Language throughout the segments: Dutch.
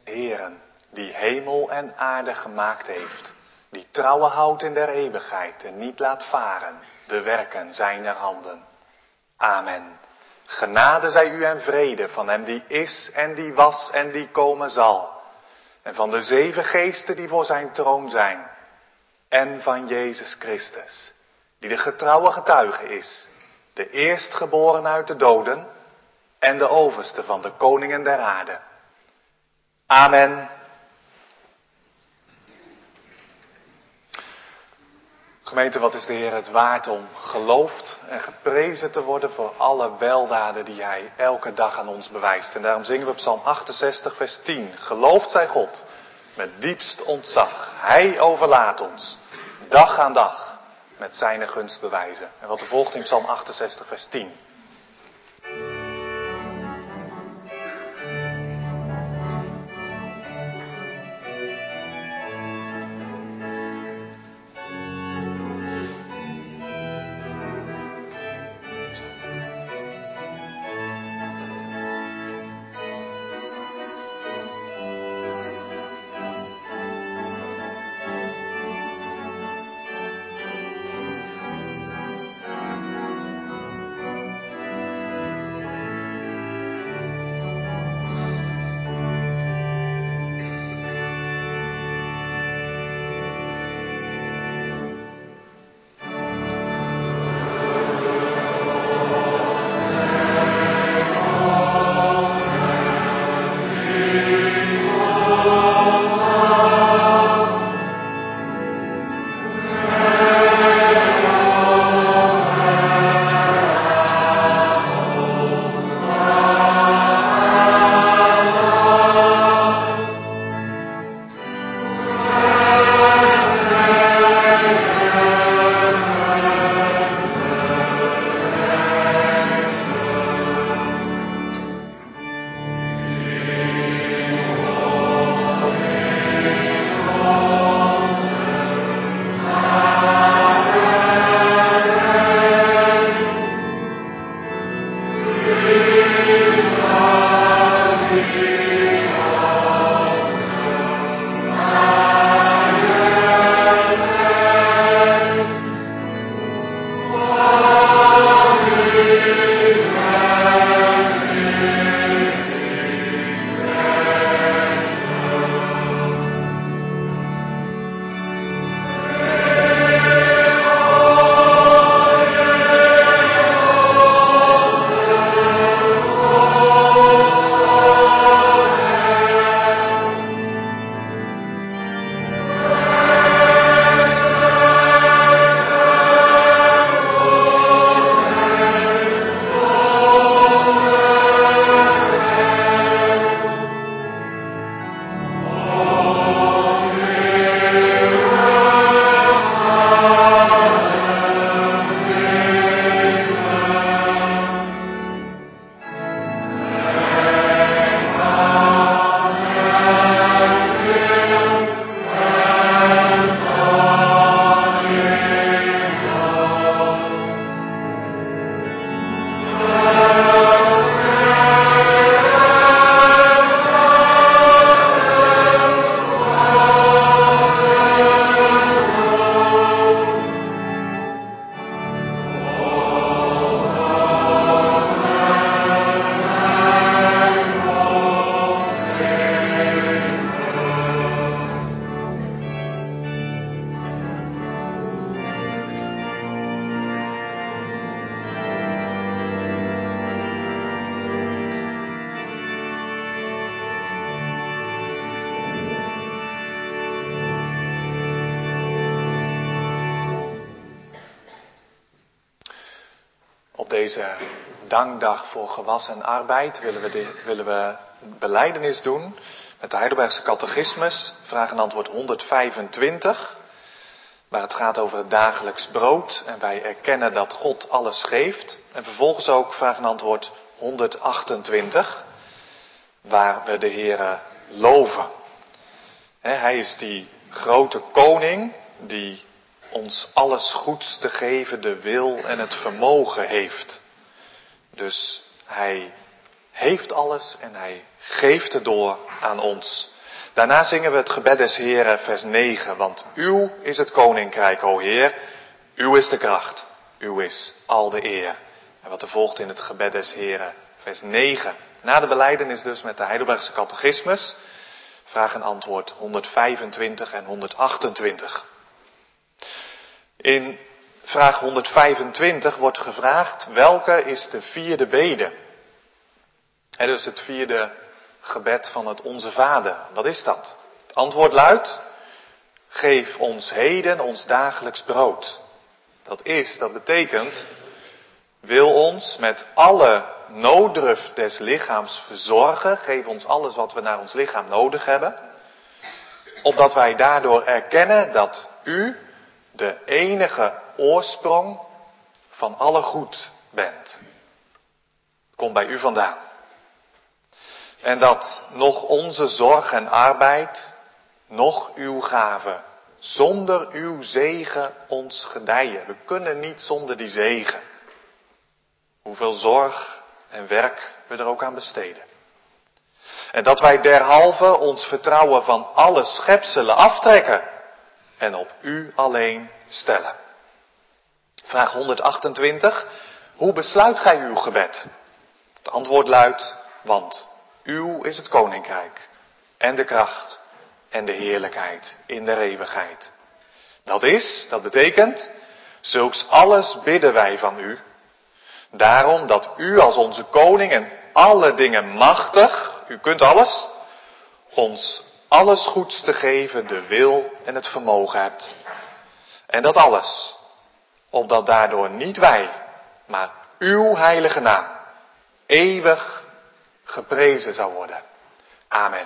Heeren, die hemel en aarde gemaakt heeft, die trouwen houdt in der eeuwigheid en niet laat varen de werken zijner handen. Amen. Genade zij u en vrede van hem die is en die was en die komen zal. En van de 7 geesten die voor zijn troon zijn. En van Jezus Christus, die de getrouwe getuige is, de eerstgeboren uit de doden en de overste van de koningen der aarde. Amen. Gemeente, wat is de Heer het waard om geloofd en geprezen te worden voor alle weldaden die Hij elke dag aan ons bewijst. En daarom zingen we Psalm 68 vers 10. Geloofd zij God met diepst ontzag. Hij overlaat ons dag aan dag met zijn gunst bewijzen. En wat er volgt in Psalm 68 vers 10. Op deze dankdag voor gewas en arbeid willen we belijdenis doen met de Heidelbergse catechismus, vraag en antwoord 125, waar het gaat over het dagelijks brood en wij erkennen dat God alles geeft. En vervolgens ook vraag en antwoord 128, waar we de Heere loven. Hij is die grote koning die ons alles goeds te geven de wil en het vermogen heeft. Dus hij heeft alles en hij geeft het door aan ons. Daarna zingen we het gebed des Heren, vers 9. Want uw is het koninkrijk, o Heer. Uw is de kracht. Uw is al de eer. En wat er volgt in het gebed des Heren, vers 9. Na de belijdenis dus met de Heidelbergse catechismus. Vraag en antwoord 125 en 128. In vraag 125 wordt gevraagd: welke is de vierde bede? En dus het vierde gebed van het Onze Vader. Wat is dat? Het antwoord luidt: geef ons heden ons dagelijks brood. Dat betekent: wil ons met alle nooddruf des lichaams verzorgen. Geef ons alles wat we naar ons lichaam nodig hebben. Opdat wij daardoor erkennen dat u de enige oorsprong van alle goed bent. Komt bij u vandaan. En dat nog onze zorg en arbeid, nog uw gave, zonder uw zegen ons gedijen. We kunnen niet zonder die zegen. Hoeveel zorg en werk we er ook aan besteden. En dat wij derhalve ons vertrouwen van alle schepselen aftrekken en op u alleen stellen. Vraag 128. Hoe besluit gij uw gebed? Het antwoord luidt: want uw is het koninkrijk en de kracht en de heerlijkheid in der eeuwigheid. Dat betekent, zulks alles bidden wij van u. Daarom dat u als onze koning en alle dingen machtig, u kunt alles, ons alles goeds te geven de wil en het vermogen hebt. En dat alles, opdat daardoor niet wij, maar uw heilige naam eeuwig geprezen zou worden. Amen.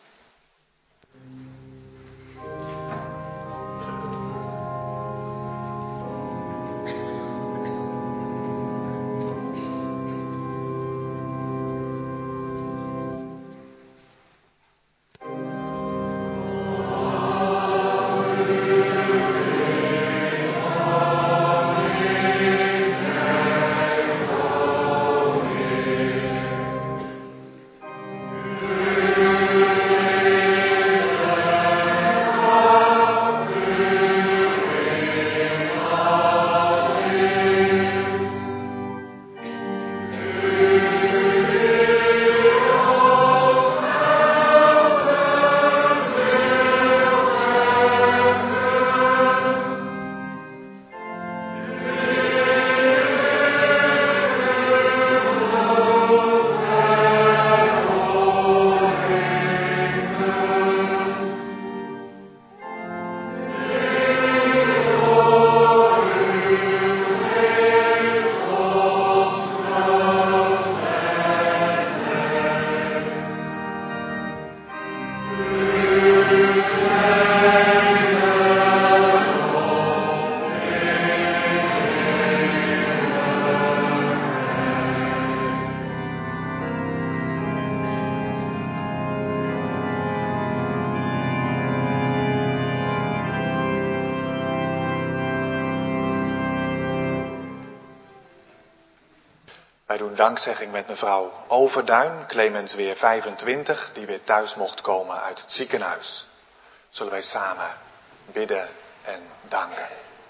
Wij doen dankzegging met mevrouw Overduin, Clemens weer 25, die weer thuis mocht komen uit het ziekenhuis. Zullen wij samen bidden en danken.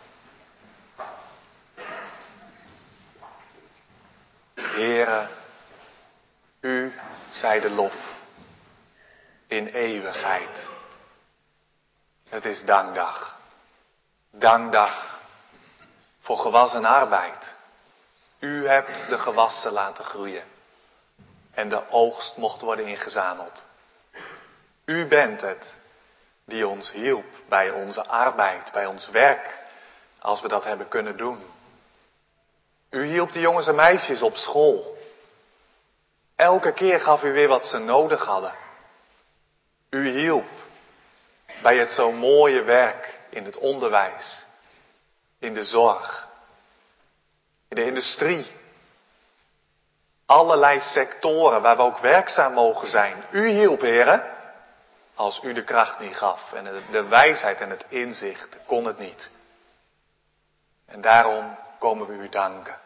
Heere, u zij de lof in eeuwigheid. Het is dankdag. Dankdag voor gewas en arbeid. U hebt de gewassen laten groeien. En de oogst mocht worden ingezameld. U bent het die ons hielp bij onze arbeid, bij ons werk, als we dat hebben kunnen doen. U hielp de jongens en meisjes op school. Elke keer gaf u weer wat ze nodig hadden. U hielp bij het zo mooie werk in het onderwijs, in de zorg, in de industrie. Allerlei sectoren waar we ook werkzaam mogen zijn. U hielp, Heere. Als u de kracht niet gaf en de wijsheid en het inzicht, kon het niet. En daarom komen we u danken.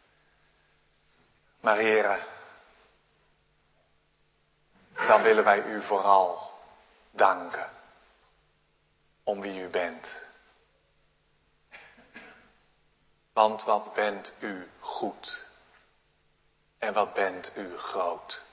Maar Heere, dan willen wij u vooral danken om wie u bent. Want wat bent u goed en wat bent u groot.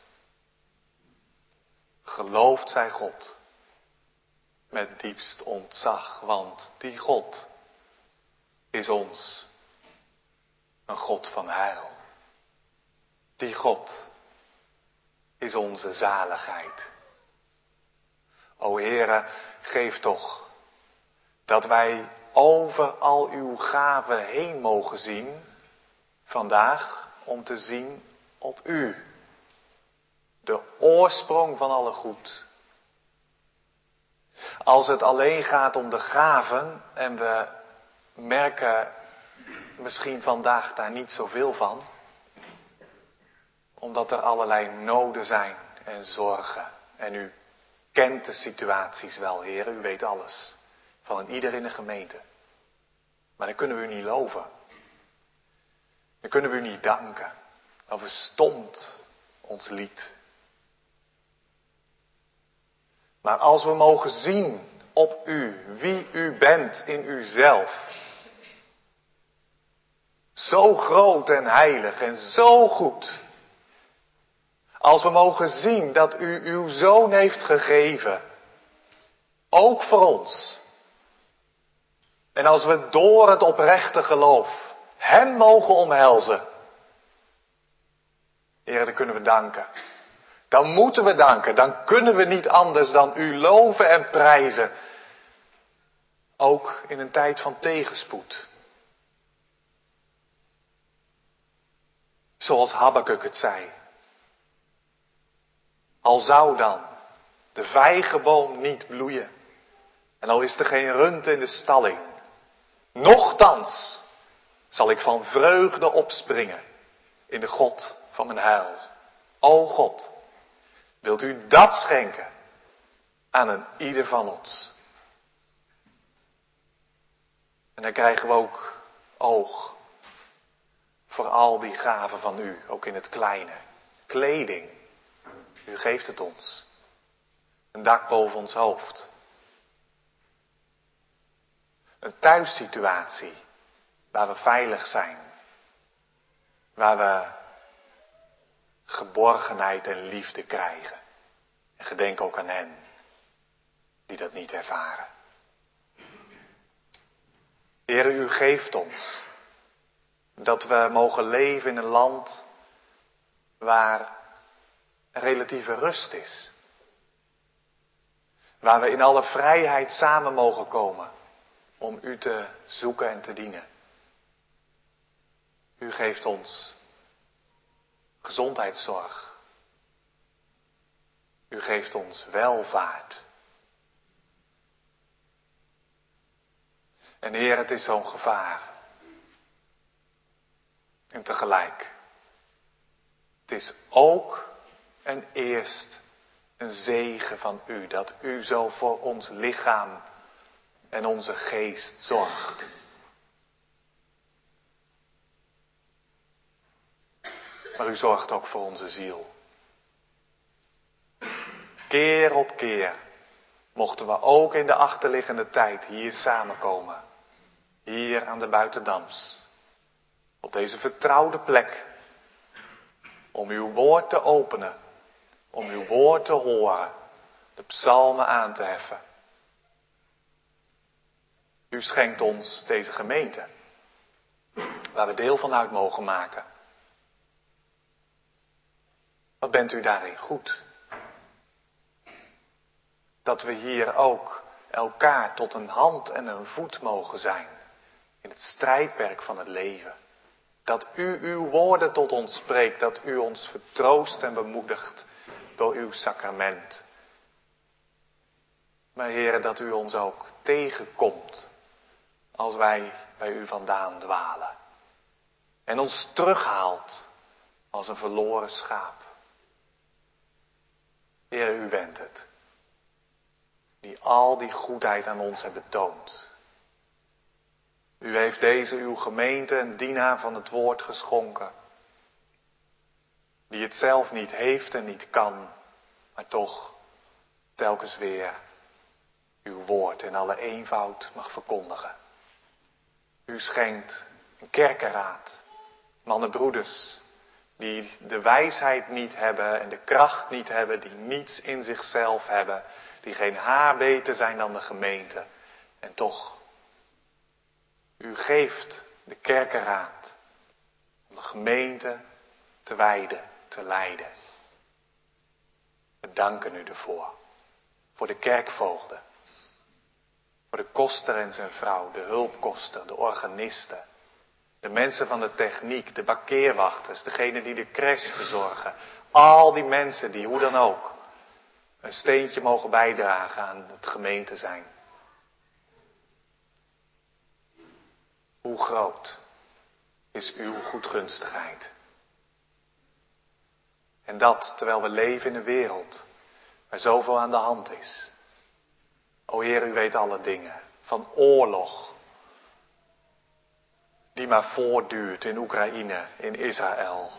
Geloofd zij God met diepst ontzag, want die God is ons een God van heil. Die God is onze zaligheid. O Heere, geef toch dat wij over al uw gaven heen mogen zien, vandaag om te zien op u, de oorsprong van alle goed. Als het alleen gaat om de gaven en we merken misschien vandaag daar niet zoveel van, omdat er allerlei noden zijn en zorgen. En u kent de situaties wel, Heer, u weet alles. Van ieder in de gemeente. Maar dan kunnen we u niet loven. Dan kunnen we u niet danken. Dan verstomt ons lied. Maar als we mogen zien op u, wie u bent in uzelf. Zo groot en heilig en zo goed. Als we mogen zien dat u uw Zoon heeft gegeven. Ook voor ons. En als we door het oprechte geloof hem mogen omhelzen. Heer, dan kunnen we danken. Dan moeten we danken. Dan kunnen we niet anders dan u loven en prijzen. Ook in een tijd van tegenspoed. Zoals Habakuk het zei. Al zou dan de vijgenboom niet bloeien. En al is er geen rund in de stalling. Nochtans zal ik van vreugde opspringen in de God van mijn heil. O God, wilt u dat schenken aan een ieder van ons? En dan krijgen we ook oog voor al die gaven van u, ook in het kleine. Kleding, u geeft het ons. Een dak boven ons hoofd. Een thuissituatie waar we veilig zijn. Waar we geborgenheid en liefde krijgen. En gedenk ook aan hen die dat niet ervaren. Heere, u geeft ons dat we mogen leven in een land waar relatieve rust is. Waar we in alle vrijheid samen mogen komen om u te zoeken en te dienen. U geeft ons gezondheidszorg. U geeft ons welvaart. En Heer, het is zo'n gevaar. En tegelijk, het is ook en eerst een zegen van u, dat u zo voor ons lichaam en onze geest zorgt. Maar u zorgt ook voor onze ziel. Keer op keer mochten we ook in de achterliggende tijd hier samenkomen. Hier aan de Buitendams. Op deze vertrouwde plek. Om uw woord te openen. Om uw woord te horen. De psalmen aan te heffen. U schenkt ons deze gemeente. Waar we deel van uit mogen maken. Wat bent u daarin goed? Dat we hier ook elkaar tot een hand en een voet mogen zijn. In het strijdperk van het leven. Dat u uw woorden tot ons spreekt. Dat u ons vertroost en bemoedigt door uw sacrament. Maar Heere, dat u ons ook tegenkomt. Als wij bij u vandaan dwalen. En ons terughaalt als een verloren schaap. Heer, u bent het. Die al die goedheid aan ons hebt betoond. U heeft deze uw gemeente een dienaar van het woord geschonken. Die het zelf niet heeft en niet kan. Maar toch telkens weer uw woord in alle eenvoud mag verkondigen. U schenkt een kerkenraad, mannenbroeders, die de wijsheid niet hebben en de kracht niet hebben, die niets in zichzelf hebben, die geen haar beter zijn dan de gemeente. En toch, u geeft de kerkenraad om de gemeente te wijden, te leiden. We danken u ervoor. Voor de kerkvoogden. Voor de koster en zijn vrouw, de hulpkoster, de organisten. De mensen van de techniek, de parkeerwachters, degene die de crash verzorgen. Al die mensen die, hoe dan ook, een steentje mogen bijdragen aan het gemeente zijn. Hoe groot is uw goedgunstigheid? En dat terwijl we leven in een wereld waar zoveel aan de hand is. O Heer, u weet alle dingen. Van oorlog die maar voortduurt in Oekraïne, in Israël.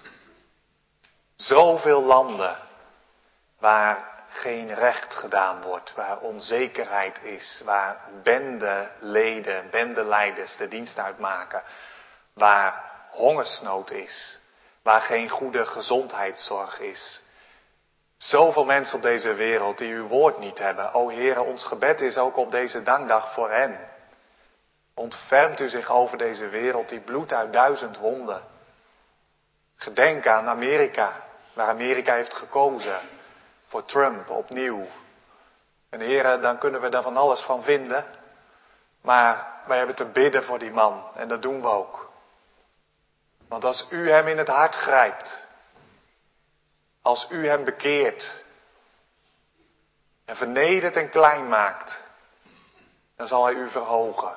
Zoveel landen waar geen recht gedaan wordt, waar onzekerheid is, waar bendeleden, bendeleiders de dienst uitmaken, waar hongersnood is, waar geen goede gezondheidszorg is. Zoveel mensen op deze wereld die uw woord niet hebben. O Heere, ons gebed is ook op deze dankdag voor hen. Ontfermt u zich over deze wereld die bloedt uit 1000 wonden. Gedenk aan Amerika, waar Amerika heeft gekozen voor Trump opnieuw. En Heere, dan kunnen we daar van alles van vinden. Maar wij hebben te bidden voor die man en dat doen we ook. Want als u hem in het hart grijpt, als u hem bekeert en vernedert en klein maakt, dan zal hij u verhogen.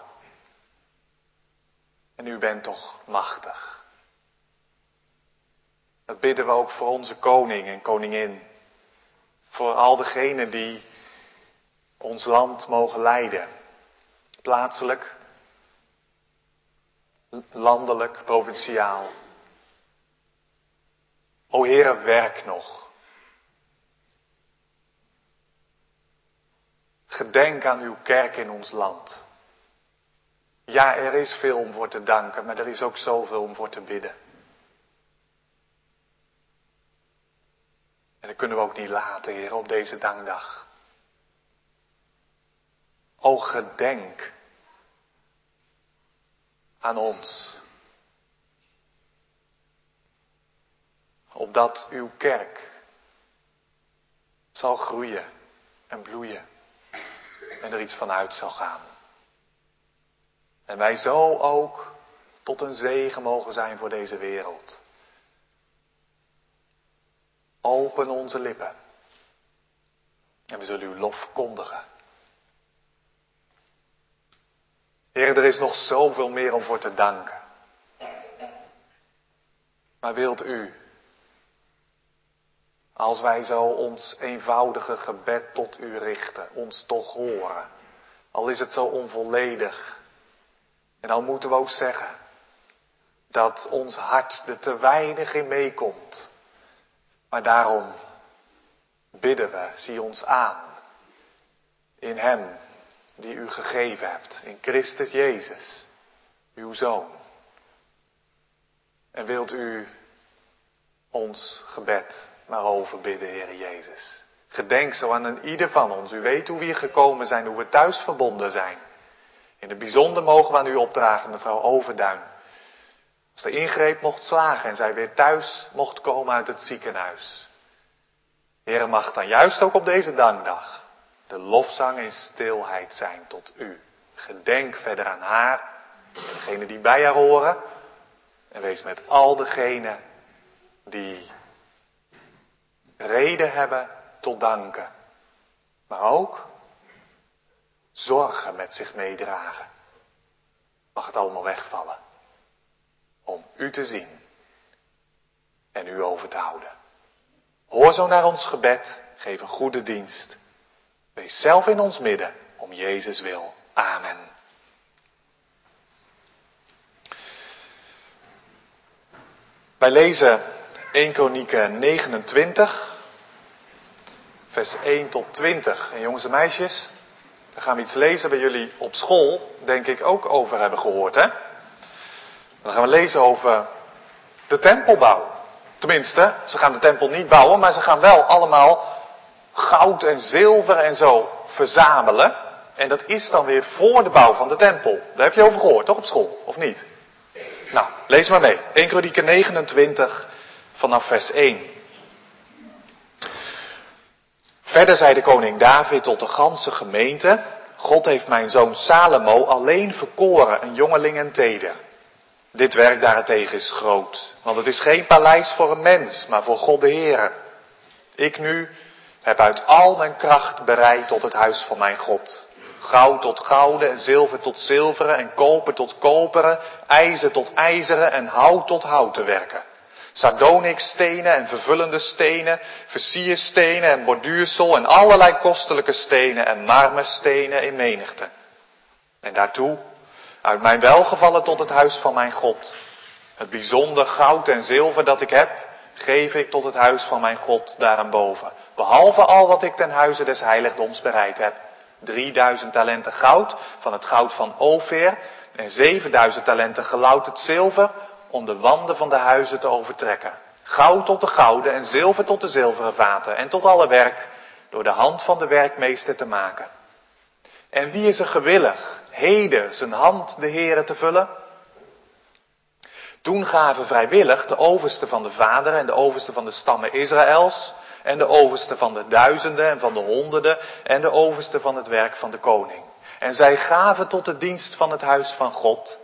En u bent toch machtig. Dat bidden we ook voor onze koning en koningin. Voor al degenen die ons land mogen leiden. Plaatselijk, landelijk, provinciaal. O Heere, werk nog. Gedenk aan uw kerk in ons land. Ja, er is veel om voor te danken, maar er is ook zoveel om voor te bidden. En dat kunnen we ook niet laten, Heer, op deze dankdag. O, gedenk aan ons. Opdat uw kerk zal groeien en bloeien en er iets van uit zal gaan. En wij zo ook tot een zegen mogen zijn voor deze wereld. Open onze lippen en we zullen uw lof verkondigen. Heer, er is nog zoveel meer om voor te danken. Maar wilt u, als wij zo ons eenvoudige gebed tot u richten, ons toch horen. Al is het zo onvolledig. En al moeten we ook zeggen dat ons hart er te weinig in meekomt. Maar daarom bidden we, zie ons aan. In hem die u gegeven hebt, in Christus Jezus, uw Zoon. En wilt u ons gebed maar overbidden, Heer Jezus. Gedenk zo aan een ieder van ons. U weet hoe we hier gekomen zijn, hoe we thuis verbonden zijn. In het bijzonder mogen we aan u opdragen, mevrouw Overduin. Als de ingreep mocht slagen en zij weer thuis mocht komen uit het ziekenhuis. Heer, mag dan juist ook op deze dankdag de lofzang in stilheid zijn tot u. Gedenk verder aan haar en degenen die bij haar horen. En wees met al degenen die reden hebben tot danken. Maar ook zorgen met zich meedragen. Mag het allemaal wegvallen. Om u te zien. En u over te houden. Hoor zo naar ons gebed. Geef een goede dienst. Wees zelf in ons midden. Om Jezus wil. Amen. Wij lezen 1 Kronieken 29. Vers 1 tot 20. En jongens en meisjes, Dan gaan we iets lezen waar jullie op school, denk ik, ook over hebben gehoord, hè? Dan gaan we lezen over de tempelbouw. Tenminste, ze gaan de tempel niet bouwen, maar ze gaan wel allemaal goud en zilver en zo verzamelen. En dat is dan weer voor de bouw van de tempel. Daar heb je over gehoord, toch op school? Of niet? Nou, lees maar mee. 1 Kronieken 29 vanaf vers 1. Verder zei de koning David tot de ganse gemeente: God heeft mijn zoon Salomo alleen verkoren, een jongeling en teder. Dit werk daarentegen is groot, want het is geen paleis voor een mens, maar voor God de Heere. Ik nu heb uit al mijn kracht bereid tot het huis van mijn God. Goud tot gouden en zilver tot zilveren en koper tot koperen, ijzer tot ijzeren en hout tot houten werken. Sardonikstenen en vervullende stenen, versierstenen en borduursel en allerlei kostelijke stenen en marmerstenen in menigte. En daartoe, uit mijn welgevallen tot het huis van mijn God. Het bijzonder goud en zilver dat ik heb, geef ik tot het huis van mijn God daarenboven. Behalve al wat ik ten huize des heiligdoms bereid heb. 3000 talenten goud van het goud van Ofir en 7000 talenten gelouterd zilver om de wanden van de huizen te overtrekken. Goud tot de gouden en zilver tot de zilveren vaten en tot alle werk door de hand van de werkmeester te maken. En wie is er gewillig heden zijn hand de Heere te vullen? Toen gaven vrijwillig de overste van de vaderen en de overste van de stammen Israëls en de overste van de duizenden en van de honderden en de overste van het werk van de koning. En zij gaven tot de dienst van het huis van God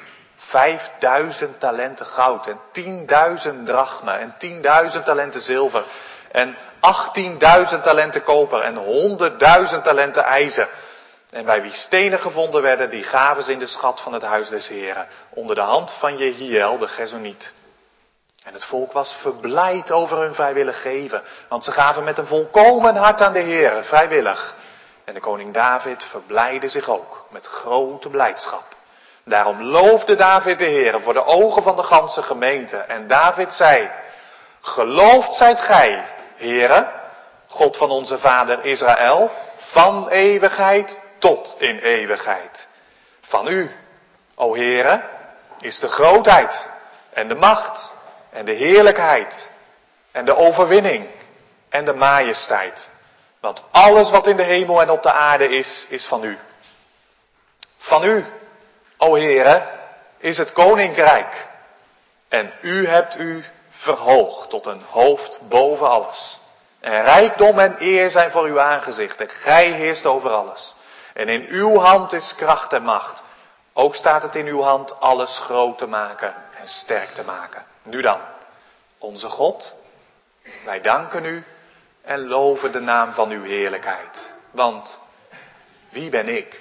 5000 talenten goud en 10.000 drachmen en 10.000 talenten zilver en 18.000 talenten koper en 100.000 talenten ijzer. En bij wie stenen gevonden werden, die gaven ze in de schat van het huis des Heren, onder de hand van Jehiel de Gersoniet. En het volk was verblijd over hun vrijwillig geven, want ze gaven met een volkomen hart aan de Heren, vrijwillig. En de koning David verblijdde zich ook, met grote blijdschap. Daarom loofde David de Heren voor de ogen van de ganse gemeente. En David zei: Geloofd zijt gij, Heren, God van onze vader Israël, van eeuwigheid tot in eeuwigheid. Van u, o Heere, is de grootheid en de macht en de heerlijkheid en de overwinning en de majesteit. Want alles wat in de hemel en op de aarde is van u. Van u, o Heere, is het koninkrijk. En u hebt u verhoogd tot een hoofd boven alles. En rijkdom en eer zijn voor uw aangezicht. En gij heerst over alles. En in uw hand is kracht en macht. Ook staat het in uw hand alles groot te maken en sterk te maken. Nu dan, onze God, wij danken u en loven de naam van uw heerlijkheid. Want wie ben ik?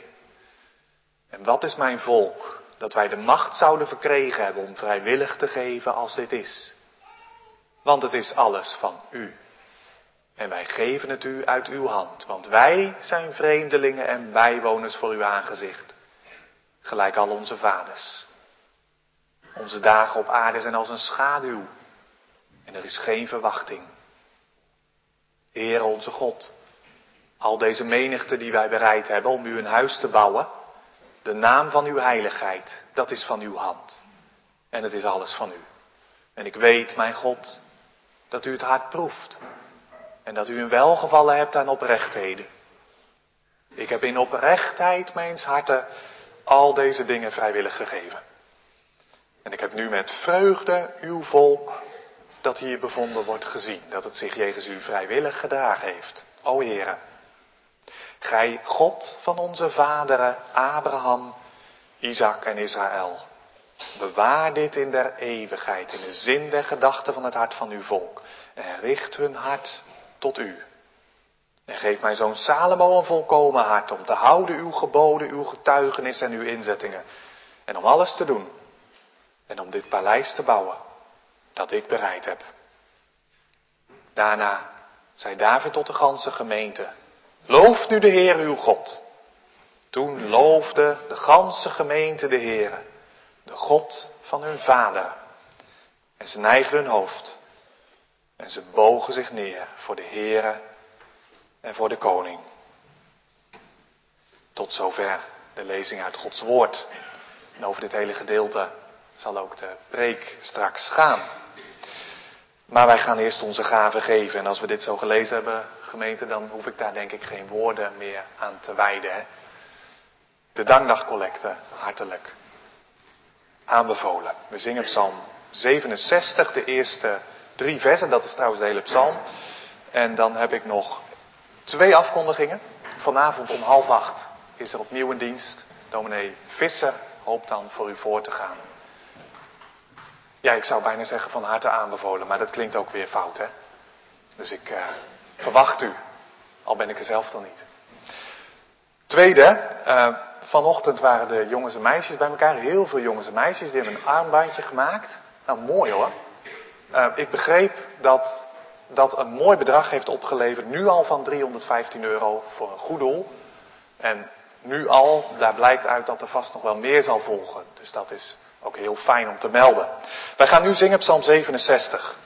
En wat is mijn volk, dat wij de macht zouden verkregen hebben om vrijwillig te geven als dit is? Want het is alles van u. En wij geven het u uit uw hand, want wij zijn vreemdelingen en bijwoners voor uw aangezicht. Gelijk al onze vaders. Onze dagen op aarde zijn als een schaduw. En er is geen verwachting. Heere onze God, al deze menigte die wij bereid hebben om u een huis te bouwen, de naam van uw heiligheid, dat is van uw hand. En het is alles van u. En ik weet, mijn God, dat u het hart proeft. En dat u een welgevallen hebt aan oprechtheden. Ik heb in oprechtheid mijns harten al deze dingen vrijwillig gegeven. En ik heb nu met vreugde uw volk dat hier bevonden wordt gezien. Dat het zich jegens u vrijwillig gedragen heeft. O Heere, gij God van onze vaderen Abraham, Isaac en Israël. Bewaar dit in der eeuwigheid, in de zin der gedachten van het hart van uw volk. En richt hun hart tot u. En geef mijn zoon Salomo een volkomen hart om te houden uw geboden, uw getuigenis en uw inzettingen. En om alles te doen. En om dit paleis te bouwen dat ik bereid heb. Daarna zei David tot de ganse gemeente: Looft nu de Heer uw God. Toen loofde de ganse gemeente de Heer, de God van hun vader. En ze neigden hun hoofd. En ze bogen zich neer voor de Heere en voor de koning. Tot zover de lezing uit Gods woord. En over dit hele gedeelte zal ook de preek straks gaan. Maar wij gaan eerst onze gaven geven. En als we dit zo gelezen hebben, gemeente, dan hoef ik daar denk ik geen woorden meer aan te wijden. Hè? De dankdagcollecte, hartelijk aanbevolen. We zingen Psalm 67, de eerste 3 versen. Dat is trouwens de hele psalm. En dan heb ik nog 2 afkondigingen. Vanavond om 7:30 is er opnieuw een dienst. Dominee Visser hoopt dan voor u voor te gaan. Ja, ik zou bijna zeggen van harte aanbevolen, maar dat klinkt ook weer fout, hè. Dus ik verwacht u, al ben ik er zelf dan niet. Tweede, vanochtend waren de jongens en meisjes bij elkaar. Heel veel jongens en meisjes, die hebben een armbandje gemaakt. Nou, mooi hoor. Ik begreep dat dat een mooi bedrag heeft opgeleverd, nu al van €315 voor een goed doel. En nu al, daar blijkt uit dat er vast nog wel meer zal volgen. Dus dat is ook heel fijn om te melden. Wij gaan nu zingen Psalm 67.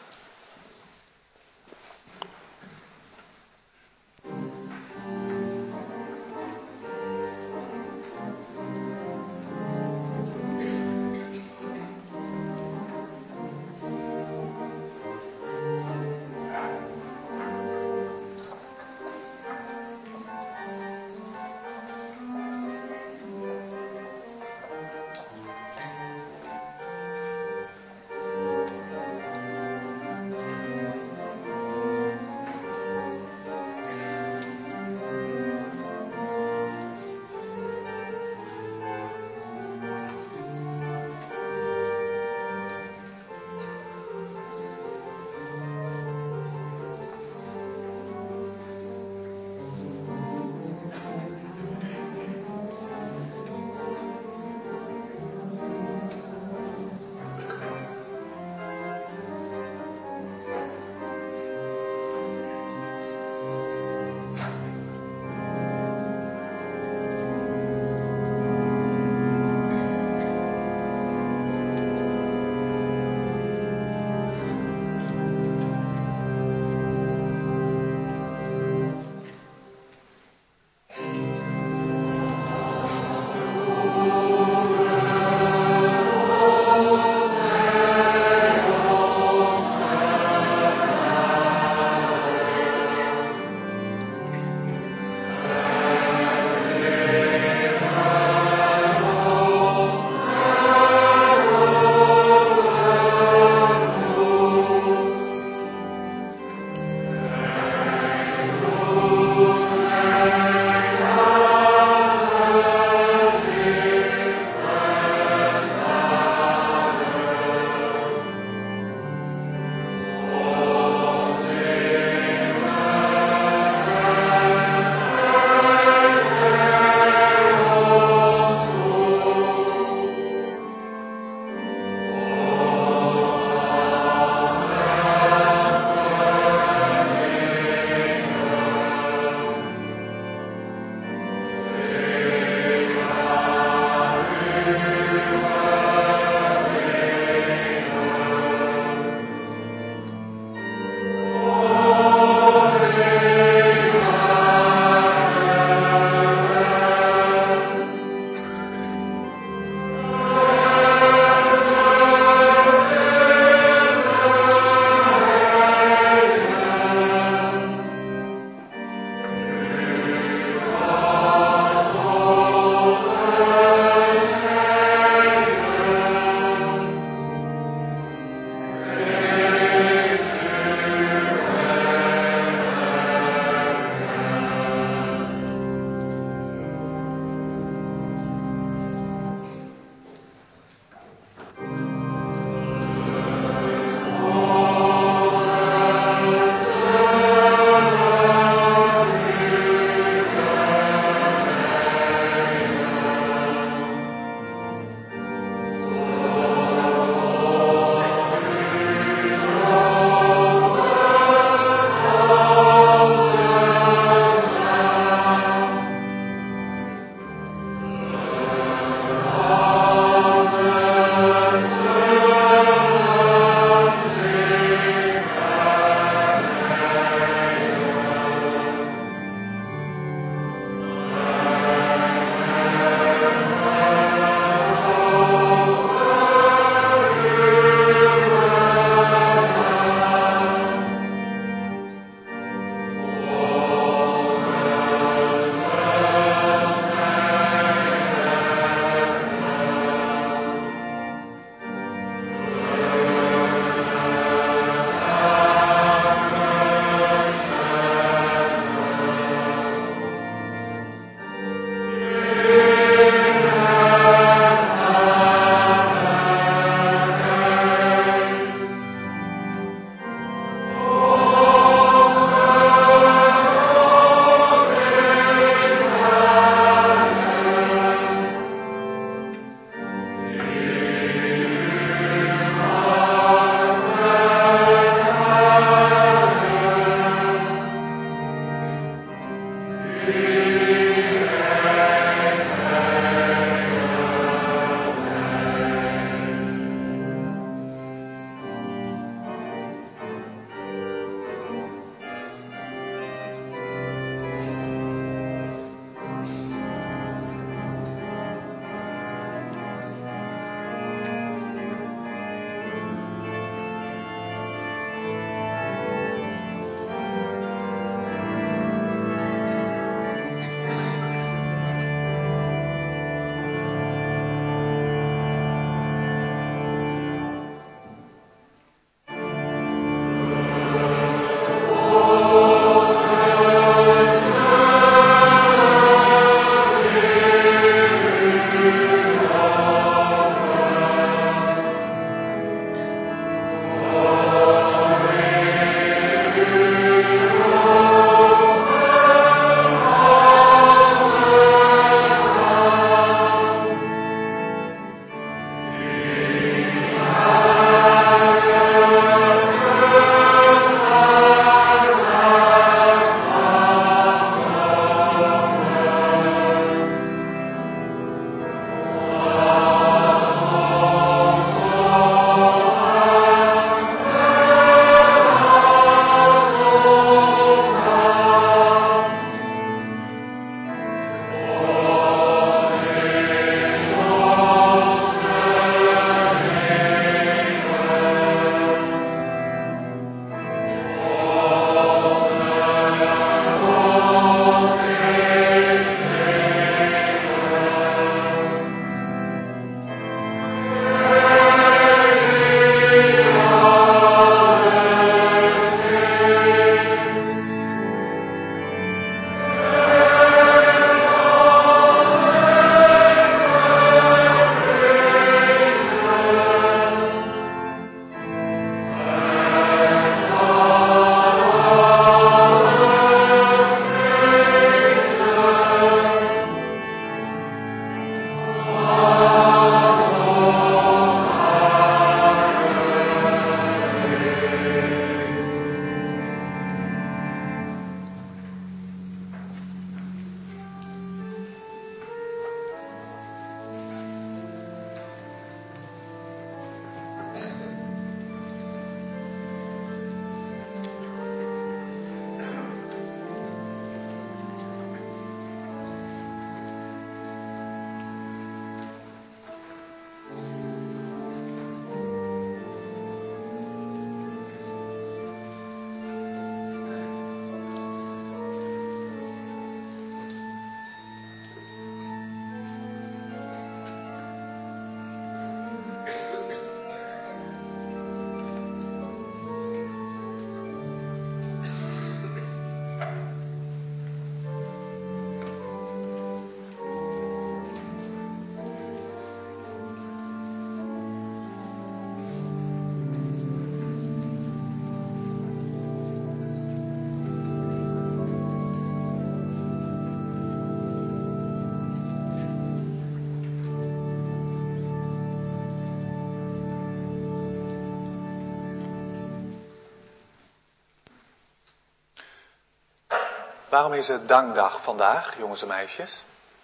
Waarom is het dankdag vandaag, jongens en meisjes?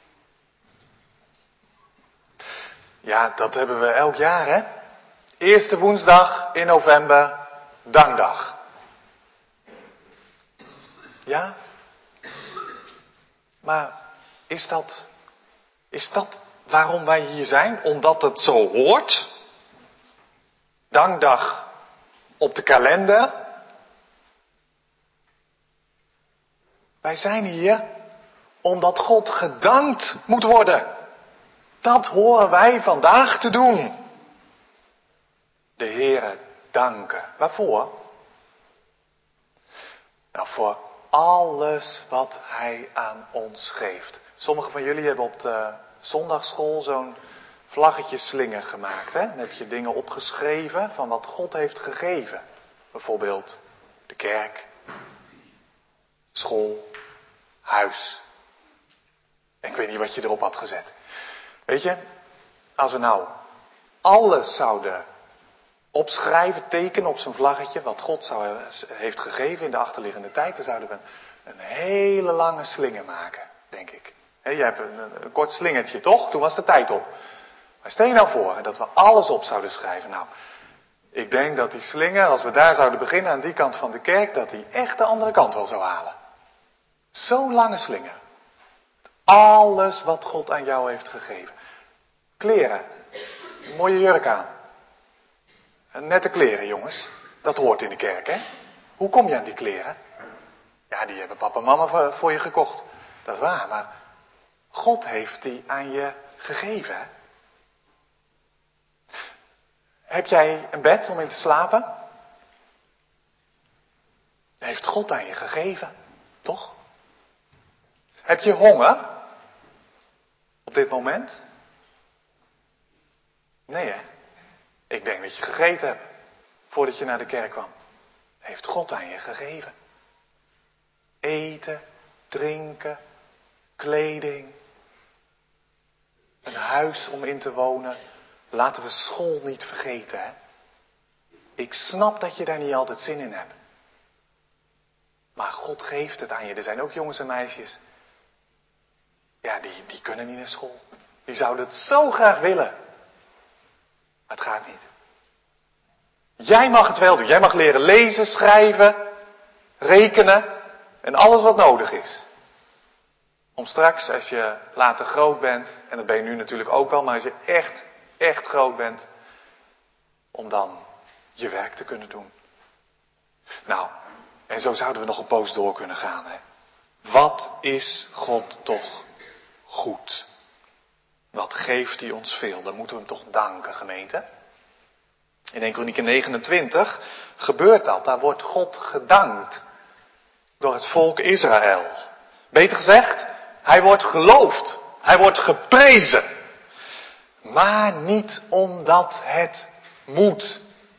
Ja, dat hebben we elk jaar, hè? Eerste woensdag in november, dankdag. Ja? Maar is dat waarom wij hier zijn? Omdat het zo hoort? Dankdag op de kalender? Wij zijn hier omdat God gedankt moet worden. Dat horen wij vandaag te doen. De Heere danken. Waarvoor? Nou, voor alles wat Hij aan ons geeft. Sommigen van jullie hebben op de zondagsschool zo'n vlaggetjeslinger gemaakt. Hè? Dan heb je dingen opgeschreven van wat God heeft gegeven. Bijvoorbeeld de kerk, school, huis. En ik weet niet wat je erop had gezet. Weet je, als we nou alles zouden opschrijven, tekenen op zo'n vlaggetje, wat God heeft gegeven in de achterliggende tijd, dan zouden we een hele lange slinger maken, denk ik. Je hebt een kort slingertje, toch? Toen was de tijd op. Maar stel je nou voor dat we alles op zouden schrijven. Nou, ik denk dat die slinger, als we daar zouden beginnen aan die kant van de kerk, dat die echt de andere kant wel zou halen. Zo'n lange slinger. Alles wat God aan jou heeft gegeven. Kleren. Een mooie jurk aan. Nette kleren, jongens. Dat hoort in de kerk, hè? Hoe kom je aan die kleren? Ja, die hebben papa en mama voor je gekocht. Dat is waar, maar God heeft die aan je gegeven, hè? Heb jij een bed om in te slapen? Dat heeft God aan je gegeven, toch? Heb je honger? Op dit moment? Nee, hè? Ik denk dat je gegeten hebt voordat je naar de kerk kwam. Dat heeft God aan je gegeven. Eten, drinken, kleding, een huis om in te wonen. Laten we school niet vergeten, hè? Ik snap dat je daar niet altijd zin in hebt. Maar God geeft het aan je. Er zijn ook jongens en meisjes. Ja, die kunnen niet naar school. Die zouden het zo graag willen. Maar het gaat niet. Jij mag het wel doen. Jij mag leren lezen, schrijven, rekenen en alles wat nodig is. Om straks, als je later groot bent, en dat ben je nu natuurlijk ook wel, maar als je echt groot bent, om dan je werk te kunnen doen. Nou, en zo zouden we nog een poos door kunnen gaan. Hè? Wat is God toch goed? Wat geeft hij ons veel? Dan moeten we hem toch danken, gemeente. In 1 Kronieken 29 gebeurt dat. Daar wordt God gedankt door het volk Israël. Beter gezegd, hij wordt geloofd. Hij wordt geprezen. Maar niet omdat het moet.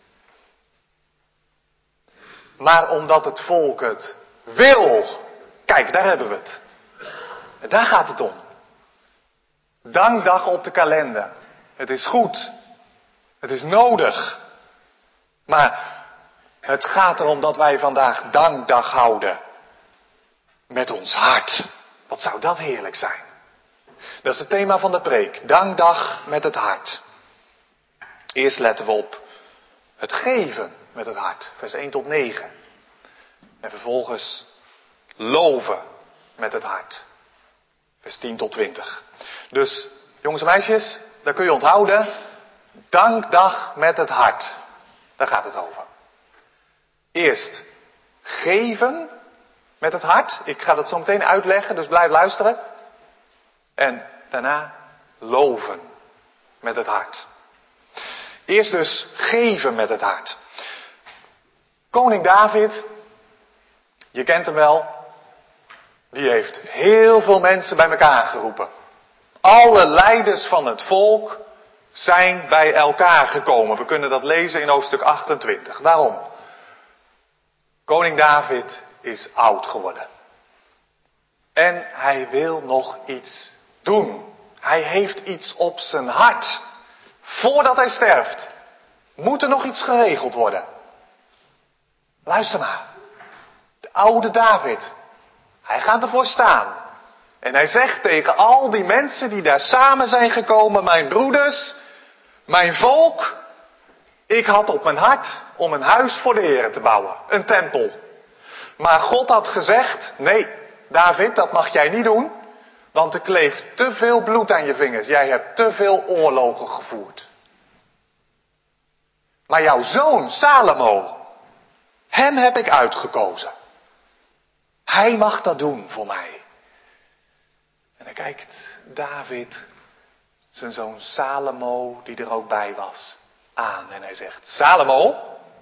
Maar omdat het volk het wil. Kijk, daar hebben we het. En daar gaat het om. Dankdag op de kalender. Het is goed. Het is nodig. Maar het gaat erom dat wij vandaag dankdag houden. Met ons hart. Wat zou dat heerlijk zijn. Dat is het thema van de preek. Dankdag met het hart. Eerst letten we op het geven met het hart. Vers 1 tot 9. En vervolgens loven met het hart. Vers 10 tot 20. Dus, jongens en meisjes, daar kun je onthouden. Dankdag met het hart. Daar gaat het over. Eerst geven met het hart. Ik ga dat zo meteen uitleggen, dus blijf luisteren. En daarna loven met het hart. Eerst dus geven met het hart. Koning David, je kent hem wel, die heeft heel veel mensen bij elkaar geroepen. Alle leiders van het volk zijn bij elkaar gekomen. We kunnen dat lezen in hoofdstuk 28. Waarom? Koning David is oud geworden. En hij wil nog iets doen. Hij heeft iets op zijn hart. Voordat hij sterft, moet er nog iets geregeld worden. Luister maar. De oude David. Hij gaat ervoor staan. En hij zegt tegen al die mensen die daar samen zijn gekomen, mijn broeders, mijn volk, ik had op mijn hart om een huis voor de Heer te bouwen, een tempel. Maar God had gezegd, nee, David, dat mag jij niet doen, want er kleeft te veel bloed aan je vingers. Jij hebt te veel oorlogen gevoerd. Maar jouw zoon, Salomo, hem heb ik uitgekozen. Hij mag dat doen voor mij. En dan kijkt David zijn zoon Salomo, die er ook bij was, aan. En hij zegt, Salomo,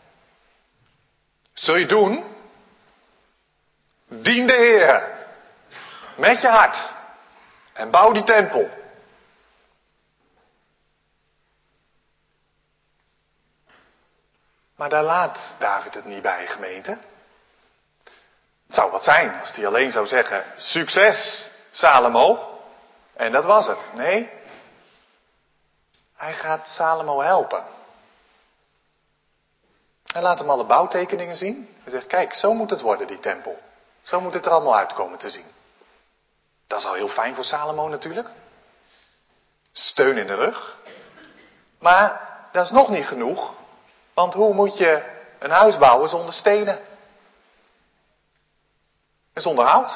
zul je doen? Dien de Heer met je hart en bouw die tempel. Maar daar laat David het niet bij, gemeente. Het zou wat zijn als hij alleen zou zeggen, succes Salomo. En dat was het. Nee, hij gaat Salomo helpen. Hij laat hem alle bouwtekeningen zien. Hij zegt, kijk, zo moet het worden, die tempel. Zo moet het er allemaal uitkomen te zien. Dat is al heel fijn voor Salomo natuurlijk. Steun in de rug. Maar dat is nog niet genoeg. Want hoe moet je een huis bouwen zonder stenen? En zonder hout?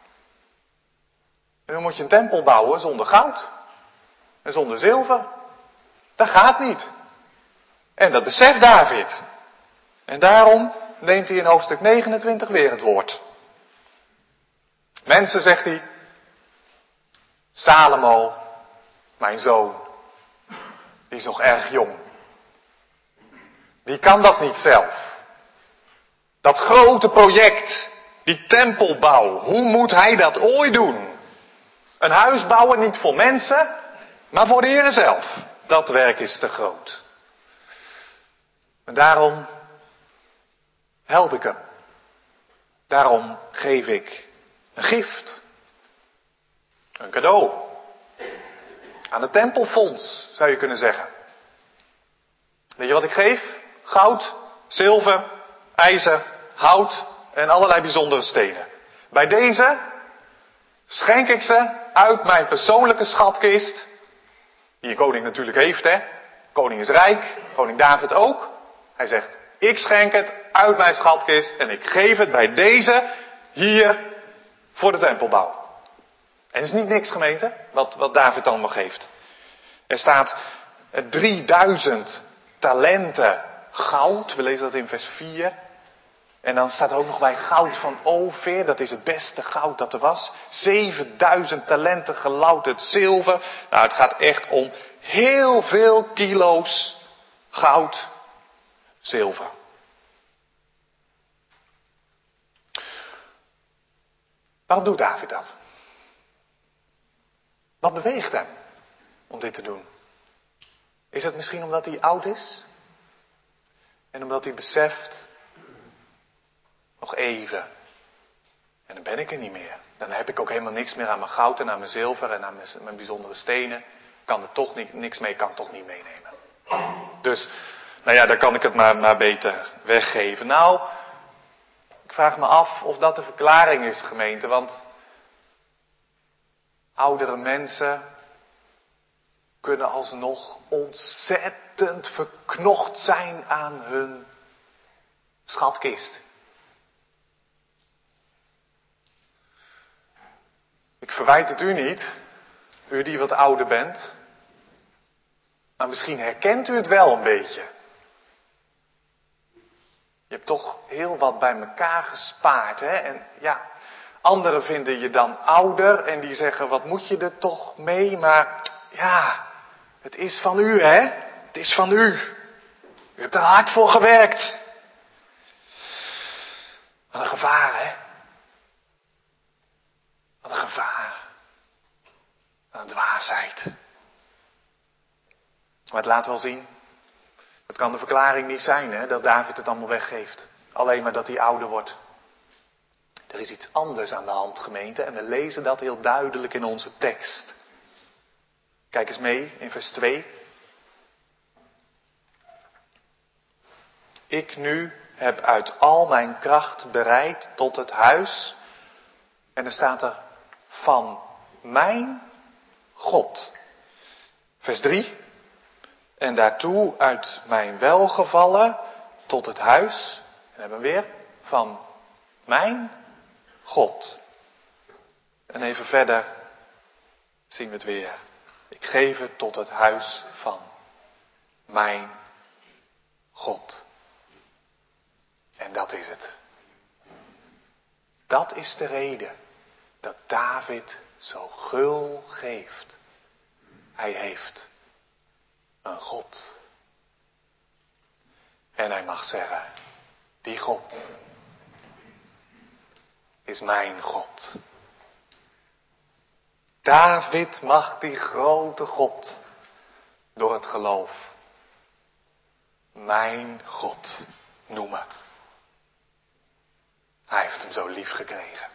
En hoe moet je een tempel bouwen zonder goud? En zonder zilver? Dat gaat niet. En dat beseft David. En daarom neemt hij in hoofdstuk 29 weer het woord. Mensen, zegt hij, Salomo, mijn zoon, die is nog erg jong. Die kan dat niet zelf. Dat grote project, die tempelbouw, hoe moet hij dat ooit doen? Een huis bouwen niet voor mensen, maar voor de Heer zelf. Dat werk is te groot. En daarom help ik hem. Daarom geef ik een gift. Een cadeau. Aan het tempelfonds, zou je kunnen zeggen. Weet je wat ik geef? Goud, zilver, ijzer, hout en allerlei bijzondere stenen. Bij deze schenk ik ze uit mijn persoonlijke schatkist. Die een koning natuurlijk heeft, hè. Koning is rijk, koning David ook. Hij zegt, ik schenk het uit mijn schatkist en ik geef het bij deze hier voor de tempelbouw. En het is niet niks, gemeente, wat David allemaal geeft. Er staat 3000 talenten goud. We lezen dat in vers 4. En dan staat er ook nog bij goud van Ofir. Dat is het beste goud dat er was. 7000 talenten gelouterd zilver. Nou, het gaat echt om heel veel kilo's goud, zilver. Waarom doet David dat? Wat beweegt hem om dit te doen? Is het misschien omdat hij oud is? En omdat hij beseft, nog even. En dan ben ik er niet meer. Dan heb ik ook helemaal niks meer aan mijn goud en aan mijn zilver en aan mijn bijzondere stenen. Ik kan er toch niks mee, kan toch niet meenemen. Dus, nou ja, dan kan ik het maar beter weggeven. Nou, ik vraag me af of dat de verklaring is, gemeente. Want oudere mensen kunnen alsnog ontzettend verknocht zijn aan hun schatkist. Ik verwijt het u niet, u die wat ouder bent. Maar misschien herkent u het wel een beetje. Je hebt toch heel wat bij elkaar gespaard, hè? En ja, anderen vinden je dan ouder en die zeggen, wat moet je er toch mee? Maar ja, het is van u, hè? Het is van u. U hebt er hard voor gewerkt. Wat een gevaar, hè? Wat een gevaar. Wat een dwaasheid. Maar het laat wel zien. Het kan de verklaring niet zijn, hè, dat David het allemaal weggeeft. Alleen maar dat hij ouder wordt. Er is iets anders aan de hand, gemeente. En we lezen dat heel duidelijk in onze tekst. Kijk eens mee in vers 2. Ik nu heb uit al mijn kracht bereid tot het huis En dan staat er van mijn God. Vers 3. En daartoe uit mijn welgevallen tot het huis. En hebben we weer van mijn God. En even verder zien we het weer. Ik geef het tot het huis van mijn God. En dat is het. Dat is de reden dat David zo gul geeft. Hij heeft een God. En hij mag zeggen, die God is mijn God. David mag die grote God door het geloof mijn God noemen. Hij heeft hem zo lief gekregen.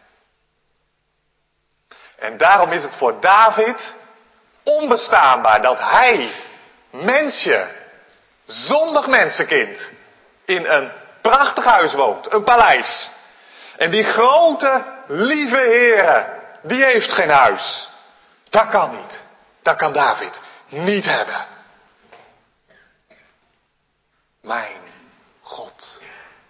En daarom is het voor David onbestaanbaar dat hij, mensje, zondig mensenkind, in een prachtig huis woont, een paleis. En die grote, lieve Heere, die heeft geen huis. Dat kan niet. Dat kan David niet hebben. Mijn God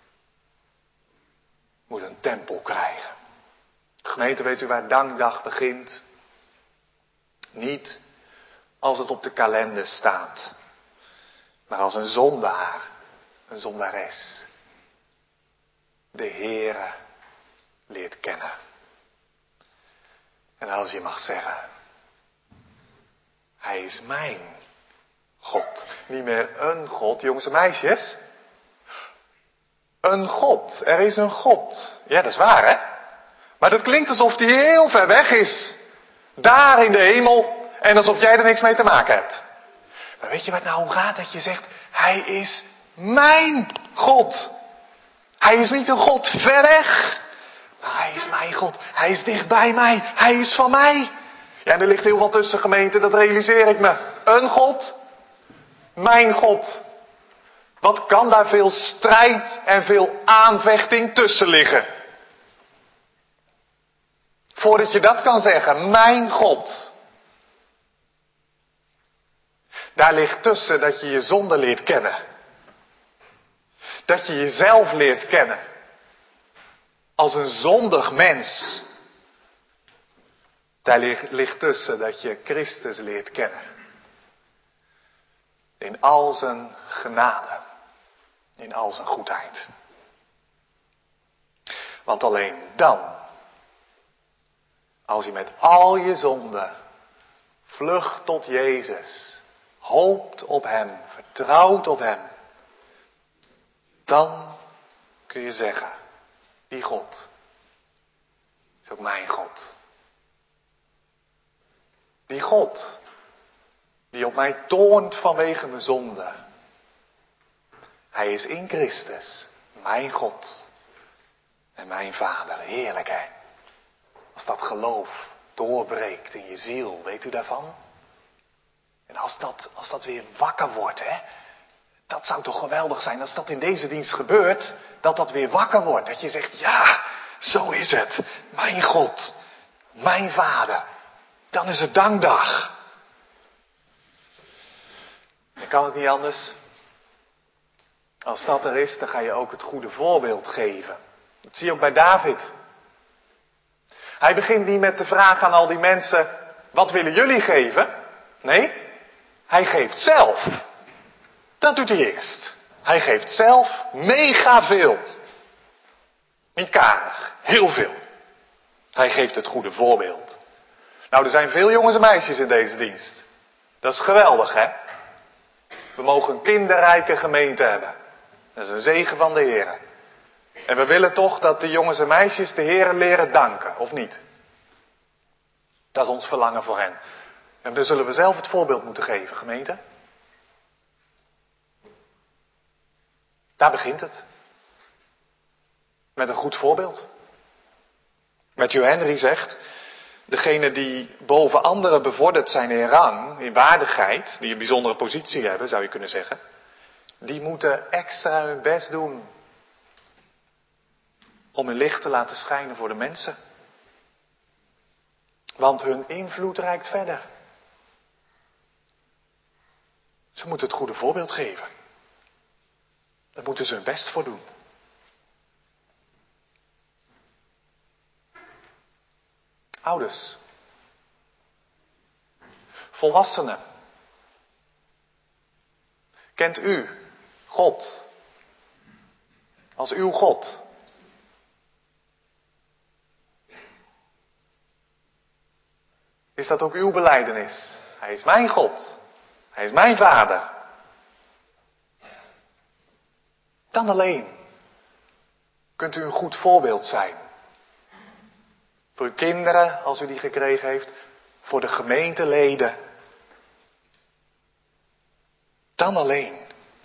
moet een tempel krijgen. Gemeente, weet u waar dankdag begint? Niet als het op de kalender staat, maar als een zondaar, een zondares, de Heere leert kennen. En als je mag zeggen, hij is mijn God. Niet meer een God, jongens en meisjes. Een God. Er is een God. Ja, dat is waar, hè? Maar dat klinkt alsof die heel ver weg is. Daar in de hemel. En alsof jij er niks mee te maken hebt. Maar weet je wat nou om gaat? Dat je zegt, hij is mijn God. Hij is niet een God ver weg. Maar hij is mijn God. Hij is dicht bij mij. Hij is van mij. Ja, en er ligt heel wat tussen, gemeente. Dat realiseer ik me. Een God. Mijn God. Wat kan daar veel strijd en veel aanvechting tussen liggen? Voordat je dat kan zeggen, mijn God. Daar ligt tussen dat je je zonde leert kennen. Dat je jezelf leert kennen. Als een zondig mens. Daar ligt tussen dat je Christus leert kennen. In al zijn genade. In al zijn goedheid. Want alleen dan, als je met al je zonden vlucht tot Jezus, hoopt op hem, vertrouwt op hem, dan kun je zeggen, die God is ook mijn God. Die God die op mij toornt vanwege mijn zonde. Hij is in Christus, mijn God en mijn Vader. Heerlijk, hè? Als dat geloof doorbreekt in je ziel, weet u daarvan? En als dat weer wakker wordt, hè? Dat zou toch geweldig zijn als dat in deze dienst gebeurt, dat weer wakker wordt. Dat je zegt, ja, zo is het. Mijn God, mijn Vader. Dan is het dankdag. Dan kan het niet anders. Als dat er is, dan ga je ook het goede voorbeeld geven. Dat zie je ook bij David. Hij begint niet met de vraag aan al die mensen, wat willen jullie geven? Nee, hij geeft zelf. Dat doet hij eerst. Hij geeft zelf mega veel. Niet karig, heel veel. Hij geeft het goede voorbeeld. Nou, er zijn veel jongens en meisjes in deze dienst. Dat is geweldig, hè? We mogen een kinderrijke gemeente hebben. Dat is een zegen van de Heer. En we willen toch dat de jongens en meisjes de Heer leren danken, of niet? Dat is ons verlangen voor hen. En dan zullen we zelf het voorbeeld moeten geven, gemeente. Daar begint het. Met een goed voorbeeld. Matthew Henry zegt, degene die boven anderen bevorderd zijn in rang, in waardigheid, die een bijzondere positie hebben, zou je kunnen zeggen, die moeten extra hun best doen om hun licht te laten schijnen voor de mensen. Want hun invloed reikt verder. Ze moeten het goede voorbeeld geven. Daar moeten ze hun best voor doen. Ouders. Volwassenen. Kent u God als uw God? Is dat ook uw belijdenis? Hij is mijn God. Hij is mijn Vader. Dan alleen kunt u een goed voorbeeld zijn. Voor uw kinderen, als u die gekregen heeft. Voor de gemeenteleden. Dan alleen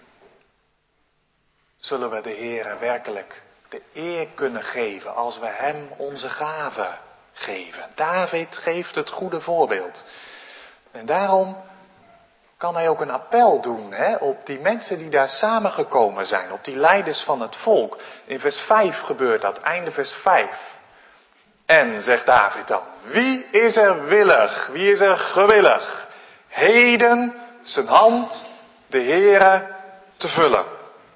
zullen we de Heere werkelijk de eer kunnen geven als we hem onze gave geven. David geeft het goede voorbeeld. En daarom kan hij ook een appel doen op die mensen die daar samengekomen zijn. Op die leiders van het volk. In vers 5 gebeurt dat, einde vers 5. En, zegt David dan, wie is er willig, wie is er gewillig, heden zijn hand de Heere te vullen.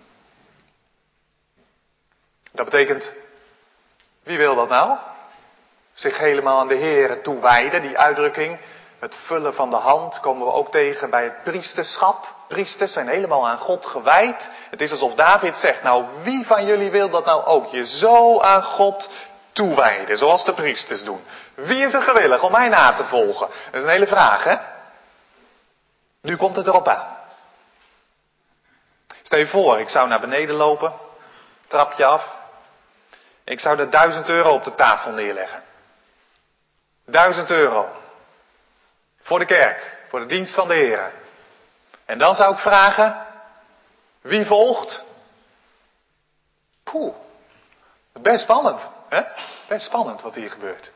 Dat betekent, wie wil dat nou? Zich helemaal aan de Heere toewijden, die uitdrukking, het vullen van de hand, komen we ook tegen bij het priesterschap. Priesters zijn helemaal aan God gewijd. Het is alsof David zegt, nou wie van jullie wil dat nou ook? Je zo aan God toewijden, zoals de priesters doen. Wie is er gewillig om mij na te volgen? Dat is een hele vraag, hè? Nu komt het erop aan. Stel je voor, ik zou naar beneden lopen, trapje af. Ik zou er 1000 euro op de tafel neerleggen. 1000 euro. Voor de kerk, voor de dienst van de Heer. En dan zou ik vragen, wie volgt? Poeh, best spannend, hè? Best spannend wat hier gebeurt.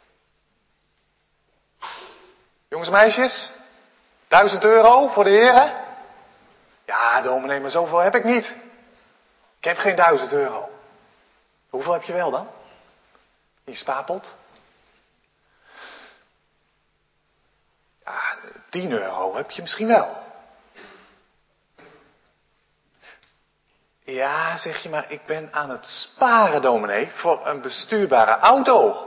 Jongens en meisjes, 1000 euro voor de Heer? Ja, dominee, maar zoveel heb ik niet. Ik heb geen 1000 euro. Hoeveel heb je wel dan? In je spaarpot? Ja, 10 euro heb je misschien wel. Ja, zeg je, maar ik ben aan het sparen, dominee, voor een bestuurbare auto.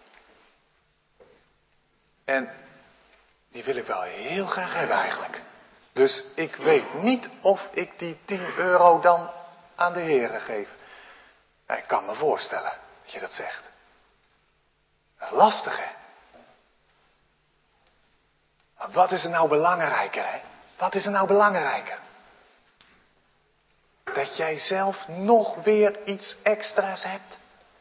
En die wil ik wel heel graag hebben eigenlijk. Dus ik weet niet of ik die 10 euro dan aan de Heere geef. Ja, ik kan me voorstellen dat je dat zegt. Dat is lastig, hè? Maar wat is er nou belangrijker, hè? Wat is er nou belangrijker? Dat jij zelf nog weer iets extra's hebt?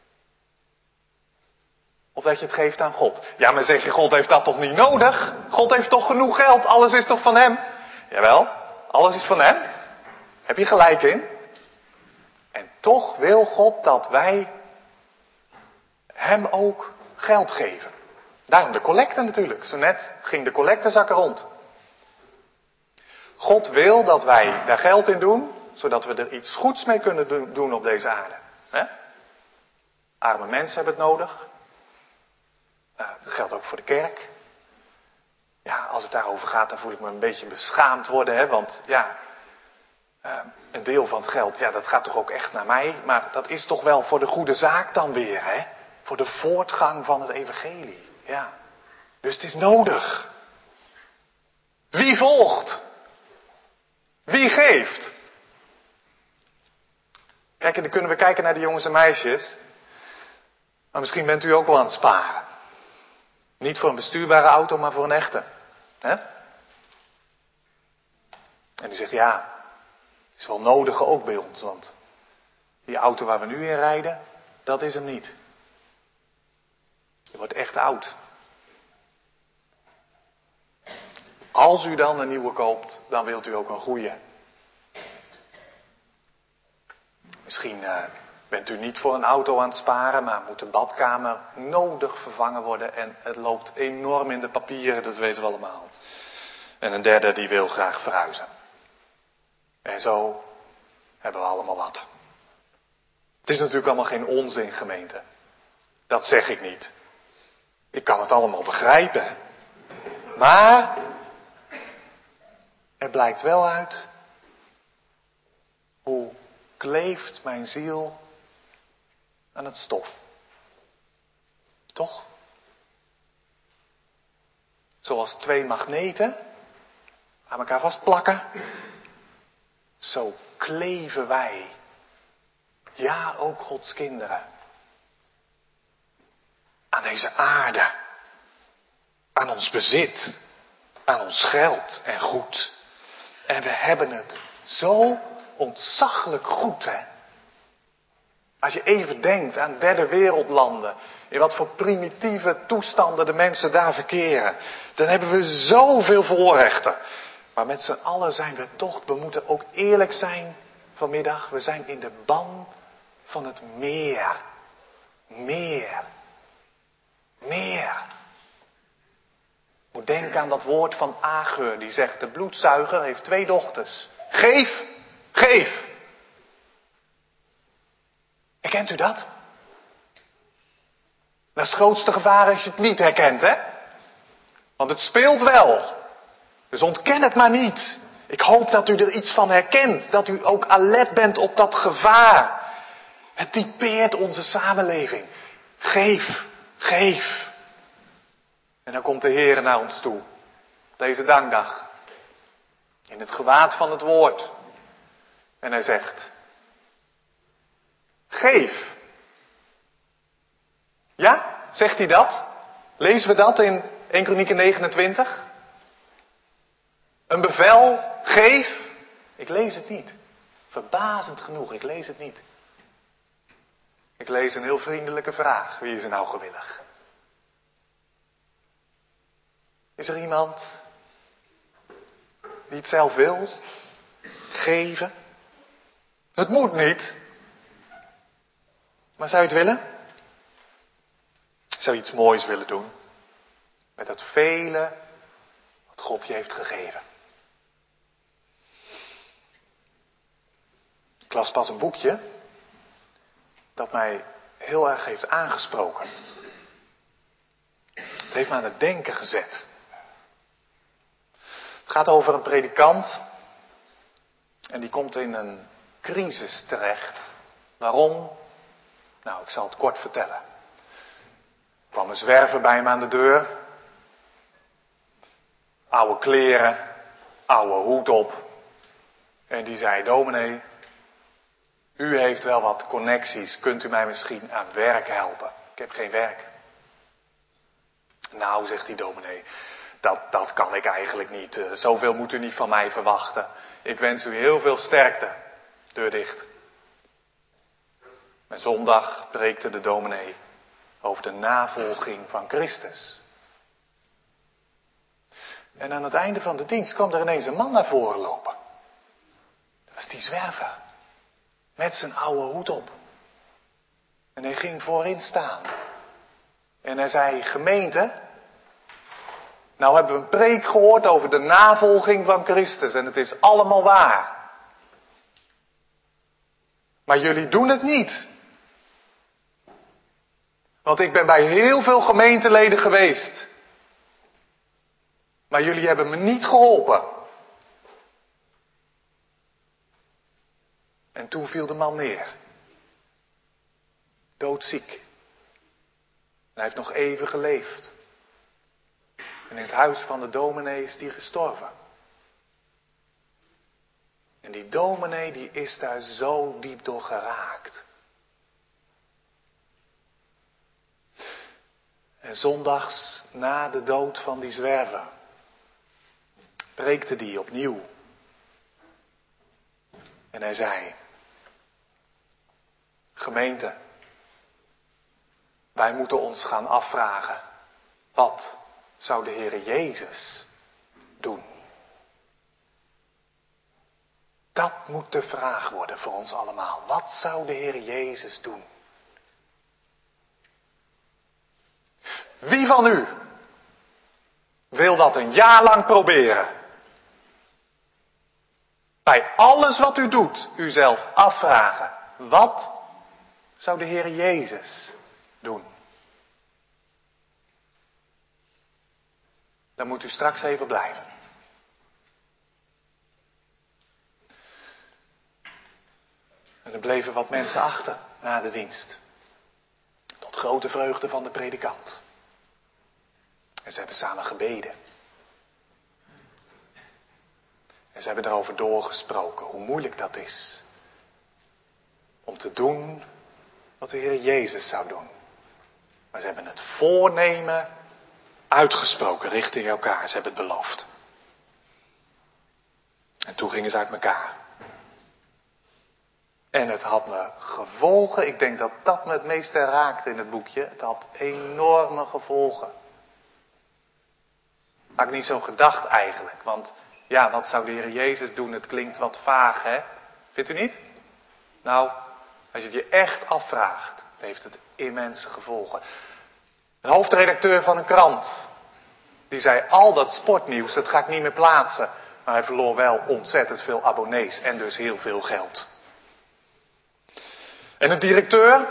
Of dat je het geeft aan God? Ja, maar zeg je, God heeft dat toch niet nodig? God heeft toch genoeg geld? Alles is toch van hem? Jawel, alles is van hem. Heb je gelijk in? En toch wil God dat wij hem ook geld geven. Daarom de collecte natuurlijk. Zo net ging de collectezakken rond. God wil dat wij daar geld in doen, zodat we er iets goeds mee kunnen doen op deze aarde. He? Arme mensen hebben het nodig. Dat geldt ook voor de kerk. Ja, als het daarover gaat, dan voel ik me een beetje beschaamd worden. Hè? Want ja, een deel van het geld, ja, dat gaat toch ook echt naar mij. Maar dat is toch wel voor de goede zaak dan weer. Hè? Voor de voortgang van het evangelie. Ja. Dus het is nodig. Wie volgt? Wie geeft? Kijk, en dan kunnen we kijken naar de jongens en meisjes. Maar misschien bent u ook wel aan het sparen. Niet voor een bestuurbare auto, maar voor een echte. Hè? En u zegt, ja, het is wel nodig ook bij ons. Want die auto waar we nu in rijden, dat is hem niet. Je wordt echt oud. Als u dan een nieuwe koopt, dan wilt u ook een goede. Misschien bent u niet voor een auto aan het sparen, maar moet de badkamer nodig vervangen worden. En het loopt enorm in de papieren, dat weten we allemaal. En een derde die wil graag verhuizen. En zo hebben we allemaal wat. Het is natuurlijk allemaal geen onzin, gemeente. Dat zeg ik niet. Ik kan het allemaal begrijpen. Maar er blijkt wel uit hoe kleeft mijn ziel aan het stof. Toch? Zoals twee magneten aan elkaar vastplakken. Zo kleven wij. Ja, ook Gods kinderen. Aan deze aarde. Aan ons bezit. Aan ons geld en goed. En we hebben het zo ontzaglijk goed, hè. Als je even denkt aan derde wereldlanden. In wat voor primitieve toestanden de mensen daar verkeren. Dan hebben we zoveel voorrechten. Maar met z'n allen zijn we toch, we moeten ook eerlijk zijn vanmiddag. We zijn in de ban van het meer. Meer. Meer. Moet denken aan dat woord van Agur. Die zegt, de bloedzuiger heeft 2 dochters. Geef, geef. Herkent u dat? Dat is het grootste gevaar als je het niet herkent, hè? Want het speelt wel. Dus ontken het maar niet. Ik hoop dat u er iets van herkent. Dat u ook alert bent op dat gevaar. Het typeert onze samenleving. Geef, geef. En dan komt de Heer naar ons toe. Deze dankdag. In het gewaad van het woord. En hij zegt. Geef. Ja, zegt hij dat? Lezen we dat in 1 Kronieken 29? Een bevel, geef. Ik lees het niet. Verbazend genoeg, ik lees het niet. Ik lees een heel vriendelijke vraag. Wie is er nou gewillig? Is er iemand die het zelf wil? Geven? Het moet niet. Maar zou je het willen? Zou je iets moois willen doen? Met dat vele wat God je heeft gegeven. Ik las pas een boekje dat mij heel erg heeft aangesproken. Het heeft me aan het denken gezet. Het gaat over een predikant en die komt in een crisis terecht. Waarom? Nou, ik zal het kort vertellen. Er kwam een zwerver bij hem aan de deur. Oude kleren, oude hoed op. En die zei, dominee, u heeft wel wat connecties. Kunt u mij misschien aan werk helpen? Ik heb geen werk. Nou, zegt die dominee, dat kan ik eigenlijk niet. Zoveel moet u niet van mij verwachten. Ik wens u heel veel sterkte. Deur dicht. En zondag preekte de dominee over de navolging van Christus. En aan het einde van de dienst kwam er ineens een man naar voren lopen. Dat was die zwerver. Met zijn oude hoed op. En hij ging voorin staan. En hij zei, gemeente, nou hebben we een preek gehoord over de navolging van Christus. En het is allemaal waar. Maar jullie doen het niet. Want ik ben bij heel veel gemeenteleden geweest. Maar jullie hebben me niet geholpen. En toen viel de man neer. Doodziek. En hij heeft nog even geleefd. En in het huis van de dominee is die gestorven. En die dominee die is daar zo diep door geraakt. En zondags na de dood van die zwerver preekte die opnieuw. En hij zei, gemeente, wij moeten ons gaan afvragen, wat zou de Heere Jezus doen? Dat moet de vraag worden voor ons allemaal. Wat zou de Heere Jezus doen? Wie van u wil dat een jaar lang proberen? Bij alles wat u doet, uzelf afvragen. Wat zou de Heere Jezus doen? Dan moet u straks even blijven. En er bleven wat mensen achter na de dienst. Tot grote vreugde van de predikant. En ze hebben samen gebeden. En ze hebben erover doorgesproken, hoe moeilijk dat is. Om te doen wat de Heer Jezus zou doen. Maar ze hebben het voornemen uitgesproken richting elkaar. Ze hebben het beloofd. En toen gingen ze uit elkaar. En het had me gevolgen. Ik denk dat dat me het meeste raakte in het boekje. Het had enorme gevolgen. Had ik niet zo gedacht eigenlijk. Want ja, wat zou de Heer Jezus doen? Het klinkt wat vaag, hè? Vindt u niet? Nou, als je het je echt afvraagt, heeft het immense gevolgen. Een hoofdredacteur van een krant, die zei, al dat sportnieuws, dat ga ik niet meer plaatsen. Maar hij verloor wel ontzettend veel abonnees en dus heel veel geld. En een directeur,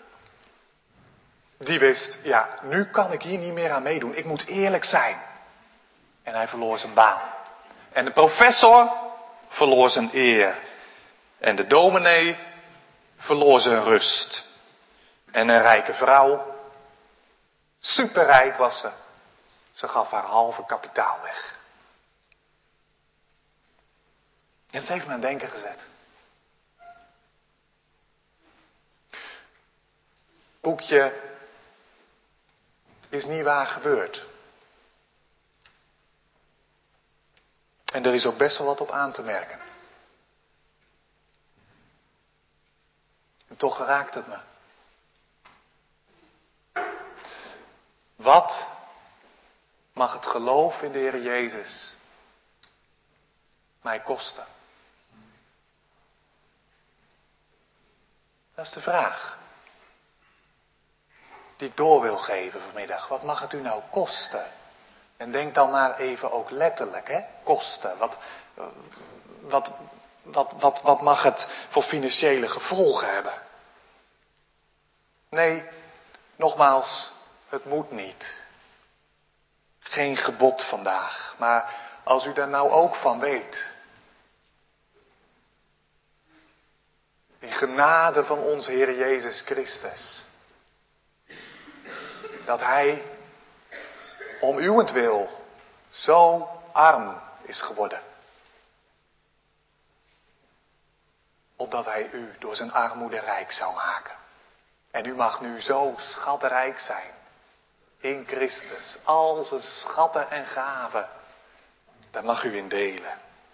die wist, ja, nu kan ik hier niet meer aan meedoen. Ik moet eerlijk zijn. En hij verloor zijn baan. En de professor verloor zijn eer. En de dominee verloor zijn rust. En een rijke vrouw, superrijk was ze. Ze gaf haar halve kapitaal weg. En dat heeft me aan het denken gezet. Boekje is niet waar gebeurd. En er is ook best wel wat op aan te merken. En toch raakt het me. Wat mag het geloof in de Heer Jezus mij kosten? Dat is de vraag die ik door wil geven vanmiddag. Wat mag het u nou kosten? En denk dan maar even ook letterlijk, hè? Kosten. Wat mag het voor financiële gevolgen hebben? Nee, nogmaals, het moet niet. Geen gebod vandaag. Maar als u daar nou ook van weet. In genade van onze Heer Jezus Christus. Dat Hij om uwentwil zo arm is geworden. Opdat Hij u door zijn armoede rijk zou maken. En u mag nu zo schatrijk zijn. In Christus. Al zijn schatten en gaven. Daar mag u in delen.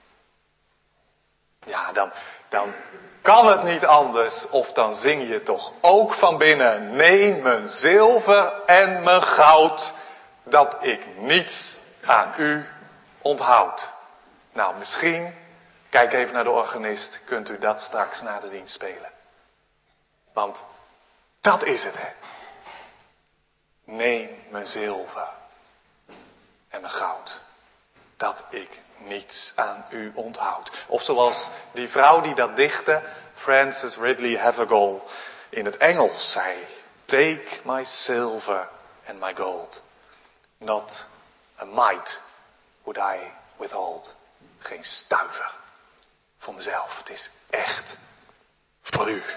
Ja, dan kan het niet anders. Of dan zing je toch ook van binnen. Neem mijn zilver en mijn goud. Dat ik niets aan u onthoud. Nou, misschien, kijk even naar de organist. Kunt u dat straks na de dienst spelen. Want dat is het, hè. Neem mijn zilver en mijn goud. Dat ik niets aan u onthoud. Of zoals die vrouw die dat dichtte, Frances Ridley Havergal, in het Engels zei. Take my silver and my gold. Not a mite would I withhold. Geen stuiver voor mezelf. Het is echt voor u.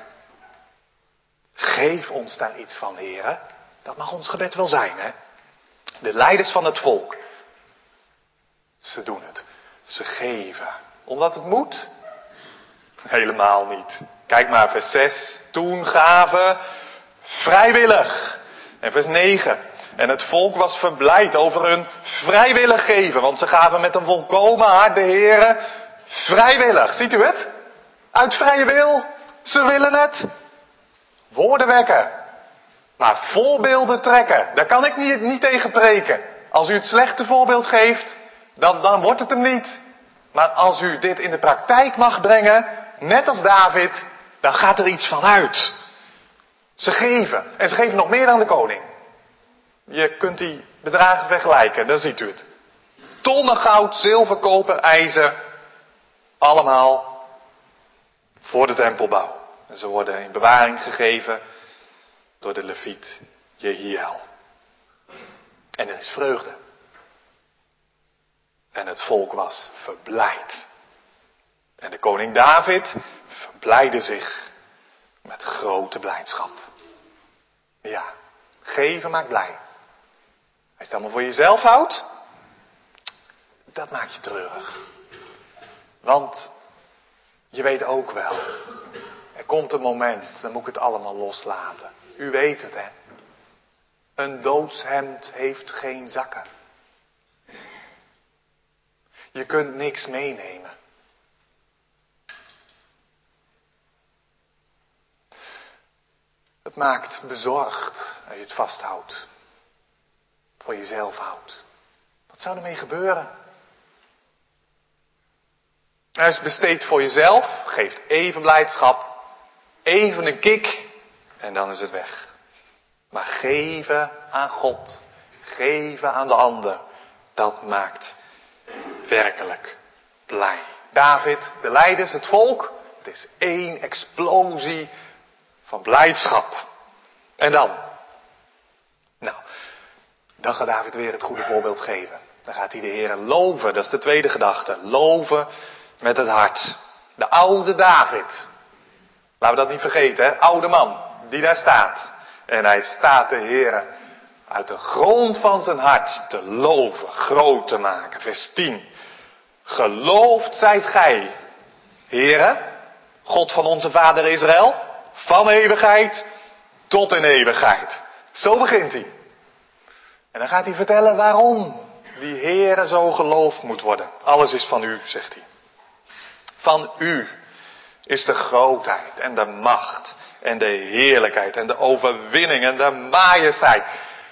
Geef ons daar iets van, heren. Dat mag ons gebed wel zijn, hè. De leiders van het volk. Ze doen het. Ze geven. Omdat het moet? Helemaal niet. Kijk maar, vers 6. Toen gaven vrijwillig. En vers 9. En het volk was verblijd over hun vrijwillig geven. Want ze gaven met een volkomen hart de Heere vrijwillig. Ziet u het? Uit vrije wil. Ze willen het. Woorden wekken. Maar voorbeelden trekken. Daar kan ik niet tegen preken. Als u het slechte voorbeeld geeft, dan wordt het hem niet. Maar als u dit in de praktijk mag brengen, net als David, dan gaat er iets van uit. Ze geven. En ze geven nog meer dan de koning. Je kunt die bedragen vergelijken, dan ziet u het. Tonnen goud, zilver, koper, ijzer. Allemaal voor de tempelbouw. En ze worden in bewaring gegeven door de leviet Jehiel. En er is vreugde. En het volk was verblijd. En de koning David verblijdde zich met grote blijdschap. Ja, geven maakt blij. Als je het allemaal voor jezelf houdt, dat maakt je treurig. Want je weet ook wel, er komt een moment, dan moet ik het allemaal loslaten. U weet het, hè. Een doodshemd heeft geen zakken. Je kunt niks meenemen. Het maakt bezorgd als je het vasthoudt. Voor jezelf houdt. Wat zou ermee gebeuren? Als je het besteedt voor jezelf, geeft even blijdschap, even een kick en dan is het weg. Maar geven aan God, geven aan de ander, dat maakt werkelijk blij. David, de leiders, het volk, het is één explosie van blijdschap. En dan? Nou, dan gaat David weer het goede voorbeeld geven. Dan gaat hij de Heer loven, dat is de tweede gedachte. Loven met het hart. De oude David. Laten we dat niet vergeten, hè? Oude man, die daar staat. En hij staat de Heer uit de grond van zijn hart te loven, groot te maken. Vers 10. Geloofd zijt gij, Heere, God van onze vader Israël, van eeuwigheid tot in eeuwigheid. Zo begint hij. En dan gaat hij vertellen waarom die Heere zo geloofd moet worden. Alles is van u, zegt hij. Van u is de grootheid en de macht en de heerlijkheid en de overwinning en de majesteit.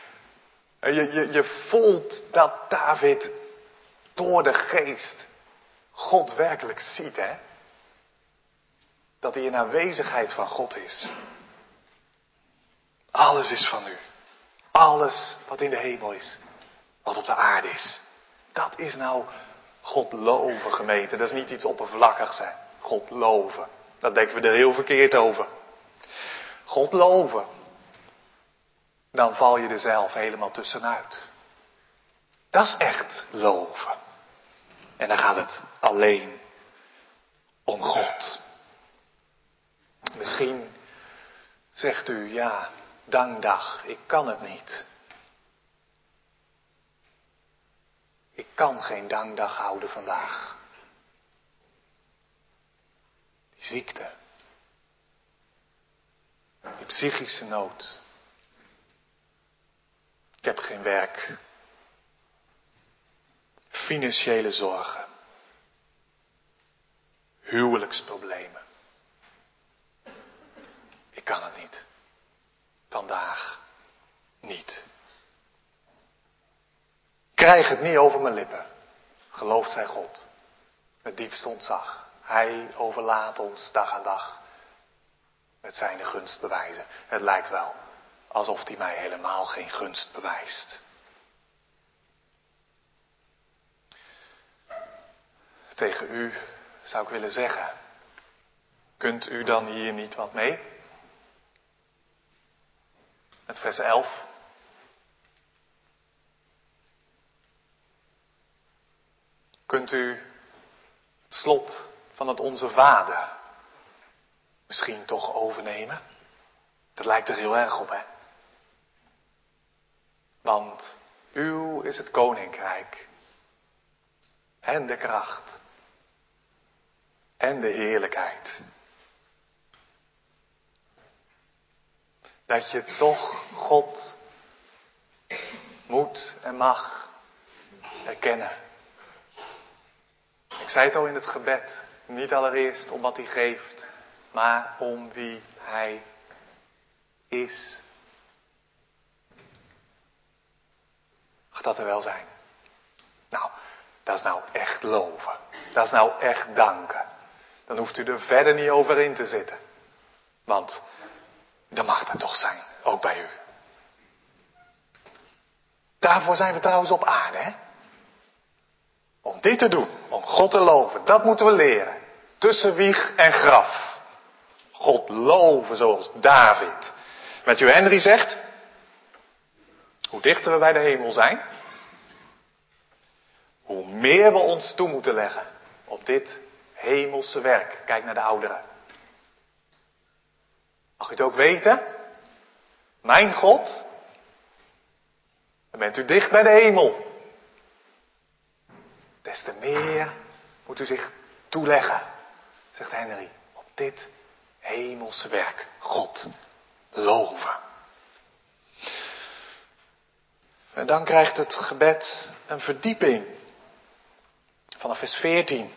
Je voelt dat David door de geest God werkelijk ziet, hè? Dat hij in aanwezigheid van God is. Alles is van u. Alles wat in de hemel is. Wat op de aarde is. Dat is nou God loven, gemeente. Dat is niet iets oppervlakkigs, hè. God loven. Dat denken we er heel verkeerd over. God loven. Dan val je er zelf helemaal tussenuit. Dat is echt loven. En dan gaat het alleen om God. Misschien zegt u, ja, dankdag, ik kan het niet. Ik kan geen dankdag houden vandaag. Die ziekte. Die psychische nood. Ik heb geen werk. Financiële zorgen. Huwelijksproblemen. Ik kan het niet. Vandaag niet. Ik krijg het niet over mijn lippen. Gelooft zij God. Met diepste ontzag. Hij overlaat ons dag aan dag. Met zijn gunst bewijzen. Het lijkt wel alsof hij mij helemaal geen gunst bewijst. Tegen u zou ik willen zeggen. Kunt u dan hier niet wat mee? Met vers 11. Kunt u het slot van het Onze Vader misschien toch overnemen? Dat lijkt er heel erg op, hè? Want uw is het koninkrijk. En de kracht. En de heerlijkheid. Dat je toch God moet en mag erkennen. Ik zei het al in het gebed. Niet allereerst om wat hij geeft. Maar om wie hij is. Mag dat er wel zijn? Nou, dat is nou echt loven. Dat is nou echt danken. Dan hoeft u er verder niet over in te zitten. Want dat mag dat toch zijn. Ook bij u. Daarvoor zijn we trouwens op aarde, hè? Om dit te doen. Om God te loven. Dat moeten we leren. Tussen wieg en graf. God loven zoals David. Matthew Henry zegt. Hoe dichter we bij de hemel zijn. hoe meer we ons toe moeten leggen op dit hemelse werk. Kijk naar de ouderen. Mag u het ook weten? Mijn God, dan bent u dicht bij de hemel. Des te meer moet u zich toeleggen, zegt Henry, op dit hemelse werk. God loven. En dan krijgt het gebed een verdieping. Vanaf vers 14.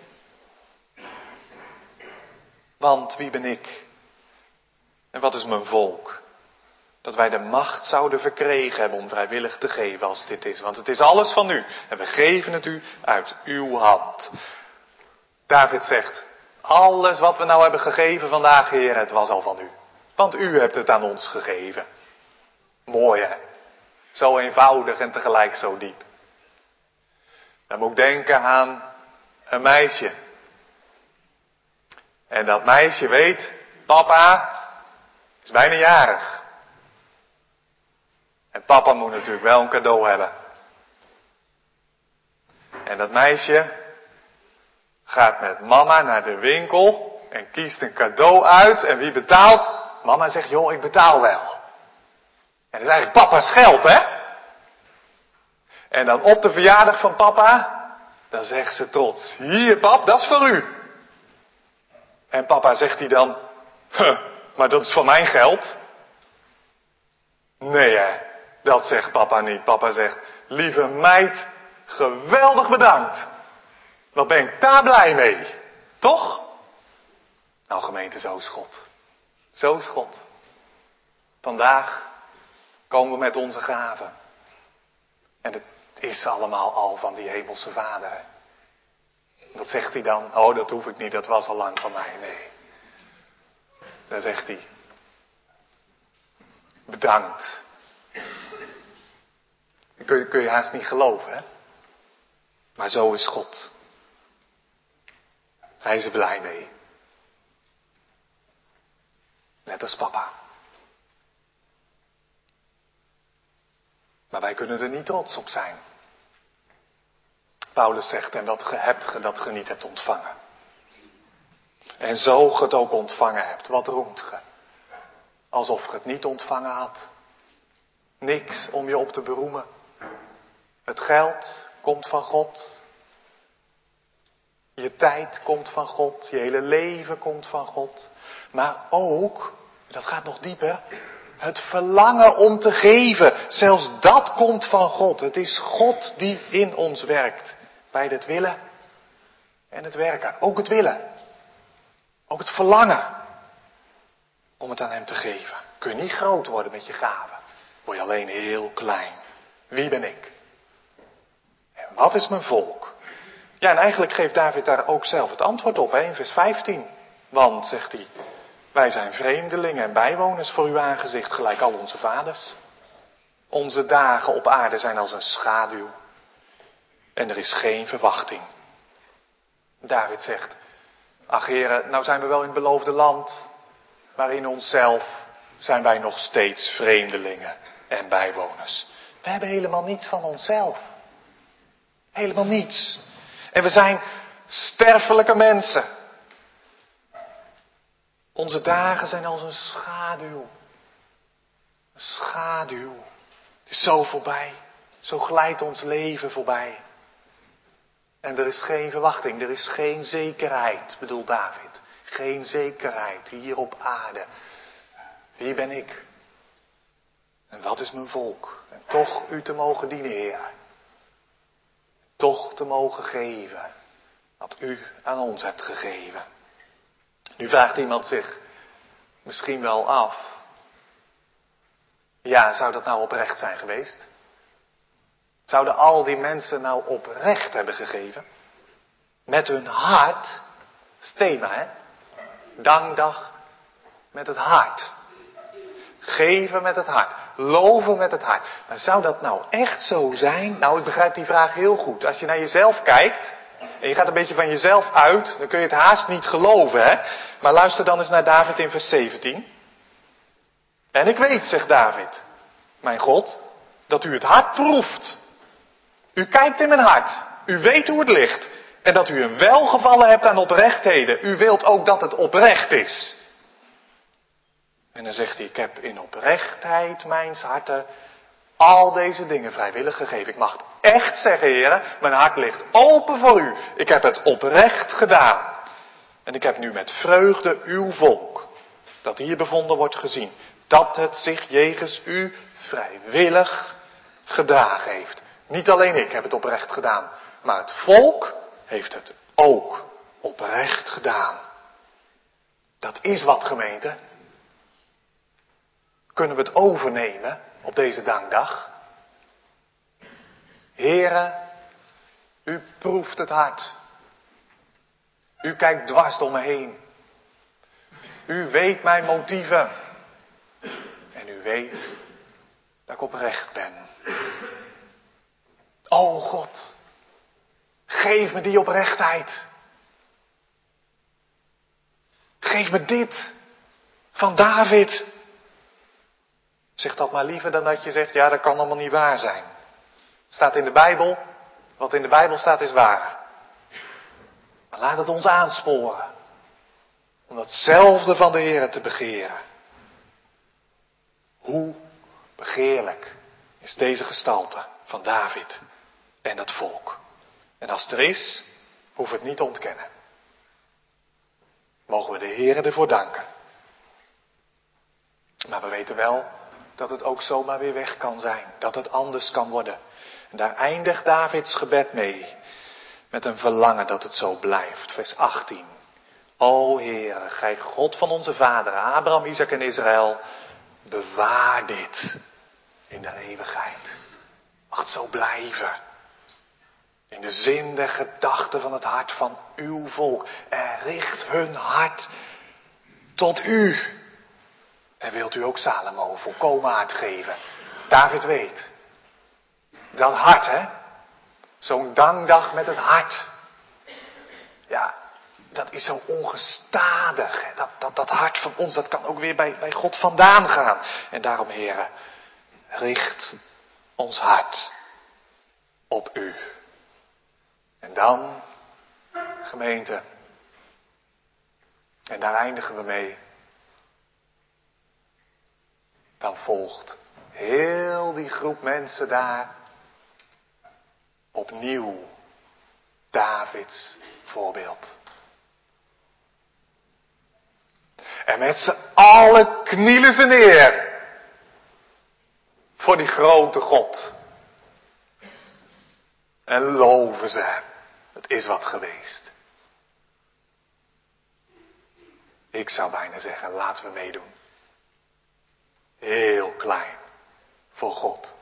Want wie ben ik? En wat is mijn volk? Dat wij de macht zouden verkregen hebben om vrijwillig te geven als dit is. Want het is alles van u. En we geven het u uit uw hand. David zegt, alles wat we nou hebben gegeven vandaag, Heer, het was al van u. Want u hebt het aan ons gegeven. Mooi hè? Zo eenvoudig en tegelijk zo diep. Dan moet ik denken aan een meisje. En dat meisje weet, papa is bijna jarig. En papa moet natuurlijk wel een cadeau hebben. En dat meisje gaat met mama naar de winkel en kiest een cadeau uit. En wie betaalt? Mama zegt, joh, ik betaal wel. En dat is eigenlijk papa's geld, hè? En dan op de verjaardag van papa, dan zegt ze trots, hier pap, dat is voor u. En papa zegt hij dan, maar dat is van mijn geld. Nee hè, dat zegt papa niet. Papa zegt, lieve meid, geweldig bedankt. Wat ben ik daar blij mee. Toch? Nou gemeente, zo is God. Zo is God. Vandaag komen we met onze gaven. En het is allemaal al van die hemelse Vader. Hè? Wat zegt hij dan? Oh, dat hoef ik niet, dat was al lang van mij. Nee. Dan zegt hij, bedankt. Kun je haast niet geloven, hè? Maar zo is God. Hij is er blij mee. Net als papa. Maar wij kunnen er niet trots op zijn. Paulus zegt, en wat ge hebt ge dat ge niet hebt ontvangen. En zo ge het ook ontvangen hebt, wat roemt ge? Alsof ge het niet ontvangen had. Niks om je op te beroemen. Het geld komt van God. Je tijd komt van God. Je hele leven komt van God. Maar ook, dat gaat nog dieper, het verlangen om te geven. Zelfs dat komt van God. Het is God die in ons werkt. Bij het willen en het werken. Ook het willen. Ook het verlangen om het aan hem te geven. Kun je niet groot worden met je gaven. Word je alleen heel klein. Wie ben ik? En wat is mijn volk? Ja, en eigenlijk geeft David daar ook zelf het antwoord op, hè, in vers 15. Want, zegt hij, wij zijn vreemdelingen en bijwoners voor uw aangezicht, gelijk al onze vaders. Onze dagen op aarde zijn als een schaduw. En er is geen verwachting. David zegt, ach heren, nou zijn we wel in het beloofde land, maar in onszelf zijn wij nog steeds vreemdelingen en bijwoners. We hebben helemaal niets van onszelf. Helemaal niets. En we zijn sterfelijke mensen. Onze dagen zijn als een schaduw. Een schaduw. Het is zo voorbij. Zo glijdt ons leven voorbij. En er is geen verwachting, er is geen zekerheid, bedoelt David. Geen zekerheid hier op aarde. Wie ben ik? En wat is mijn volk? En toch u te mogen dienen, Heer. Toch te mogen geven wat u aan ons hebt gegeven. Nu vraagt iemand zich misschien wel af. Ja, zou dat nou oprecht zijn geweest? Zouden al die mensen nou oprecht hebben gegeven? Met hun hart. Dat is het thema, hè? Dankdag met het hart. Geven met het hart. Loven met het hart. Maar zou dat nou echt zo zijn? Nou, ik begrijp die vraag heel goed. Als je naar jezelf kijkt en je gaat een beetje van jezelf uit, dan kun je het haast niet geloven, hè? Maar luister dan eens naar David in vers 17. En ik weet, zegt David, mijn God, dat u het hart proeft. U kijkt in mijn hart. U weet hoe het ligt. En dat u een welgevallen hebt aan oprechtheden. U wilt ook dat het oprecht is. En dan zegt hij, ik heb in oprechtheid mijns harten al deze dingen vrijwillig gegeven. Ik mag het echt zeggen, heren, mijn hart ligt open voor u. Ik heb het oprecht gedaan. En ik heb nu met vreugde uw volk, dat hier bevonden wordt, gezien. Dat het zich jegens u vrijwillig gedragen heeft. Niet alleen ik heb het oprecht gedaan, maar het volk heeft het ook oprecht gedaan. Dat is wat, gemeente. Kunnen we het overnemen op deze dankdag? Here, u proeft het hart. U kijkt dwars door me heen. U weet mijn motieven. En u weet dat ik oprecht ben. O God, geef me die oprechtheid. Geef me dit van David. Zeg dat maar liever dan dat je zegt, ja, dat kan allemaal niet waar zijn. Het staat in de Bijbel, wat in de Bijbel staat is waar. Maar laat het ons aansporen om datzelfde van de Heer te begeren. Hoe begeerlijk is deze gestalte van David en het volk. En als het er is, hoeven we het niet te ontkennen. Mogen we de Heer ervoor danken. Maar we weten wel dat het ook zomaar weer weg kan zijn. Dat het anders kan worden. En daar eindigt Davids gebed mee. Met een verlangen dat het zo blijft. Vers 18. O Heere, gij God van onze vaderen, Abraham, Isaac en Israël. Bewaar dit in de eeuwigheid. Mag het zo blijven. In de zin der gedachten van het hart van uw volk. En richt hun hart tot u. En wilt u ook Salomo volkomen hart geven. David weet. Dat hart, hè. Zo'n dankdag met het hart. Ja, dat is zo ongestadig. Hè? Dat hart van ons, dat kan ook weer bij God vandaan gaan. En daarom, heren, richt ons hart op u. En dan, gemeente, en daar eindigen we mee. Dan volgt heel die groep mensen daar opnieuw Davids voorbeeld. En met z'n allen knielen ze neer voor die grote God. En loven ze hem. Het is wat geweest. Ik zou bijna zeggen, laten we meedoen. Heel klein voor God.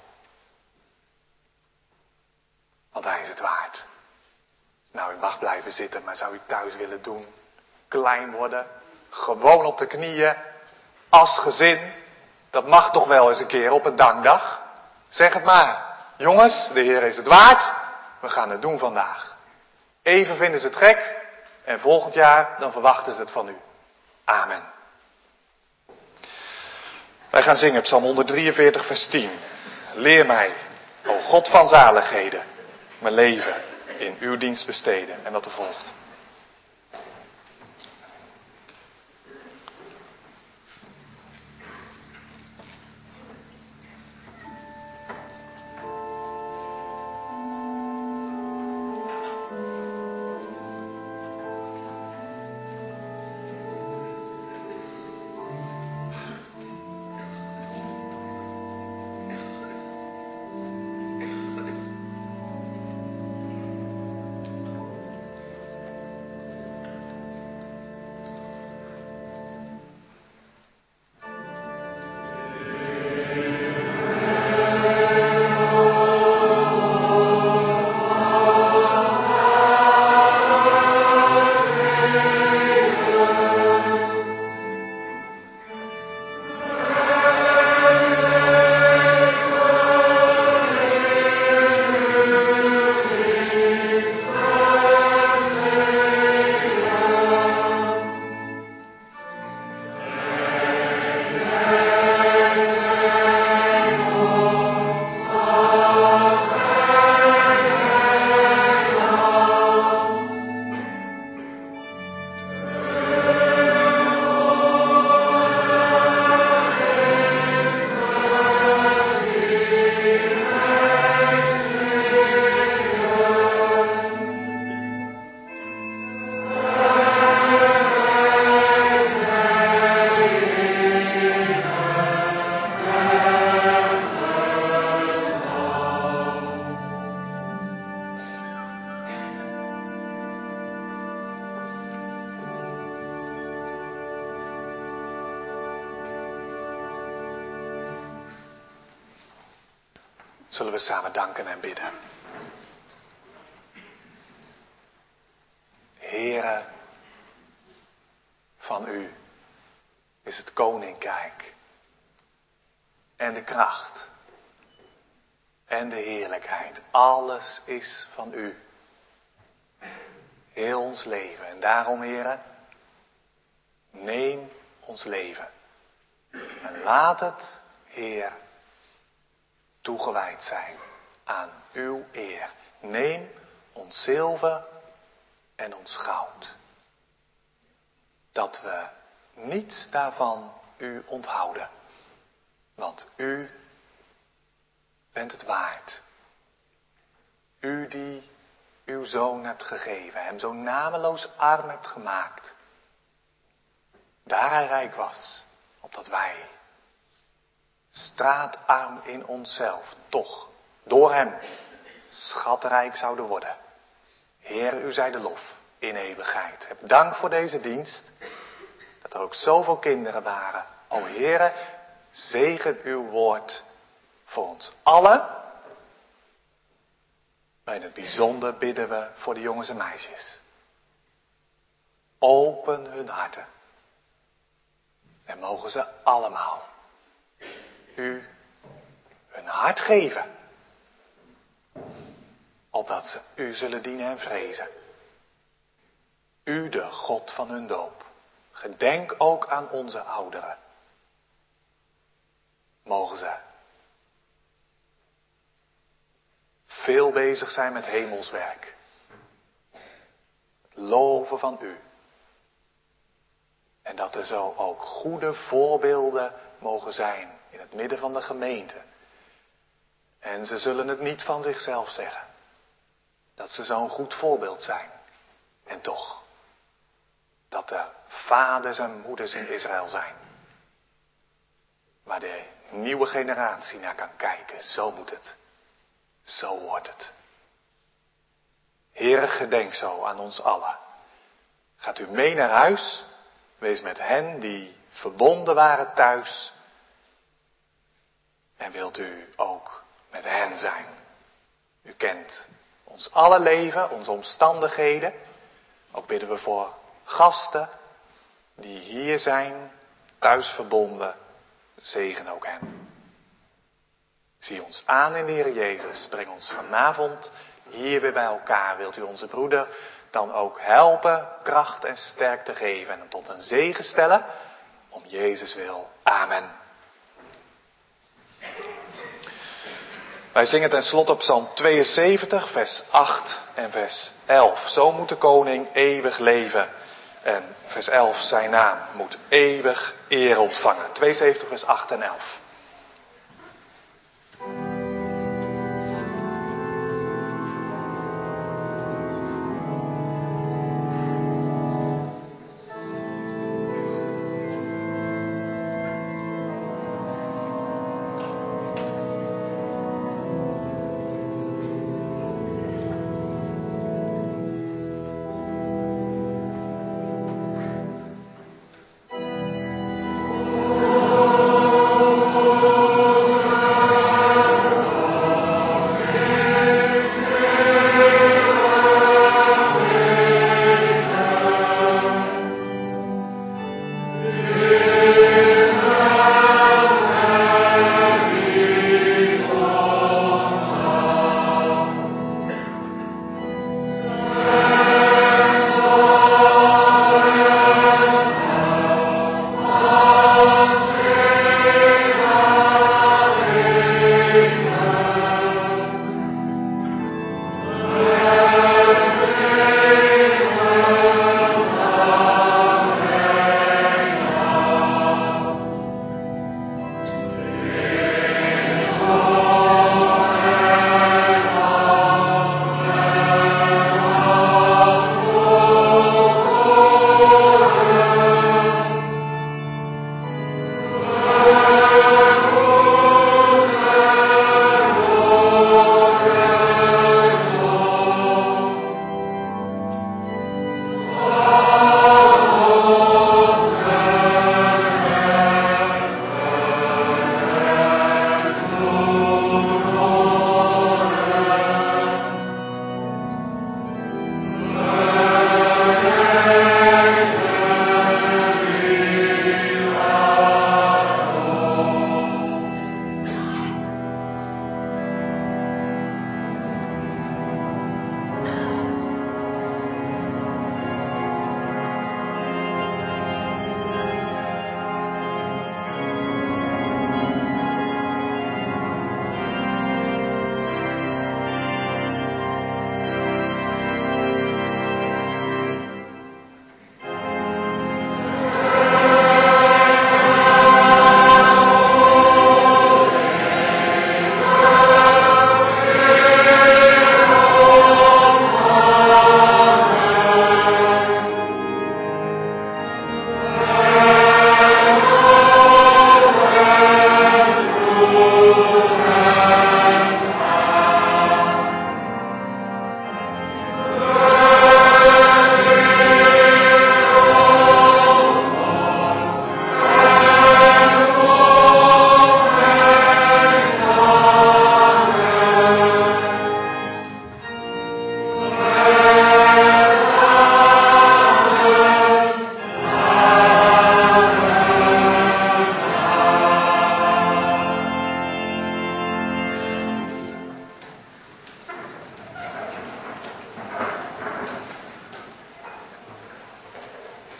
Want hij is het waard. Nou, u mag blijven zitten, maar zou u thuis willen doen? Klein worden, gewoon op de knieën, als gezin. Dat mag toch wel eens een keer op een dankdag? Zeg het maar. Jongens, de Heer is het waard. We gaan het doen vandaag. Even vinden ze het gek. En volgend jaar, dan verwachten ze het van u. Amen. Wij gaan zingen Psalm 143 vers 10. Leer mij, o God van zaligheden, mijn leven in uw dienst besteden. En wat er volgt. Zullen we samen danken en bidden. Heere, van u is het koninkrijk en de kracht en de heerlijkheid. Alles is van u. Heel ons leven. En daarom, Heere, neem ons leven. En laat het, Heer, toegewijd zijn aan uw eer. Neem ons zilver en ons goud. Dat we niets daarvan u onthouden. Want u bent het waard. U die uw zoon hebt gegeven, hem zo nameloos arm hebt gemaakt. Daar hij rijk was, opdat wij, straatarm in onszelf, toch door hem schatrijk zouden worden. Heer, u zij de lof in eeuwigheid. Heb dank voor deze dienst, dat er ook zoveel kinderen waren. O Heere, zegen uw woord voor ons allen. Maar in het bijzonder bidden we voor de jongens en meisjes. Open hun harten. En mogen ze allemaal u hun hart geven. Opdat ze u zullen dienen en vrezen. U de God van hun doop. Gedenk ook aan onze ouderen. Mogen ze veel bezig zijn met hemelswerk. Het loven van u. En dat er zo ook goede voorbeelden mogen zijn in het midden van de gemeente. En ze zullen het niet van zichzelf zeggen. Dat ze zo'n goed voorbeeld zijn. En toch. Dat er vaders en moeders in Israël zijn. Waar de nieuwe generatie naar kan kijken. Zo moet het. Zo wordt het. Heere, gedenk zo aan ons allen. Gaat u mee naar huis. Wees met hen die verbonden waren thuis. En wilt u ook met hen zijn. U kent ons alle leven, onze omstandigheden. Ook bidden we voor gasten die hier zijn, thuis verbonden. Zegen ook hen. Zie ons aan in de Heer Jezus. Breng ons vanavond hier weer bij elkaar. Wilt u onze broeder dan ook helpen, kracht en sterkte geven en hem tot een zegen stellen? Om Jezus wil. Amen. Wij zingen ten slotte op Psalm 72, vers 8 en vers 11. Zo moet de koning eeuwig leven. En vers 11, zijn naam moet eeuwig eer ontvangen. 72, vers 8 en 11.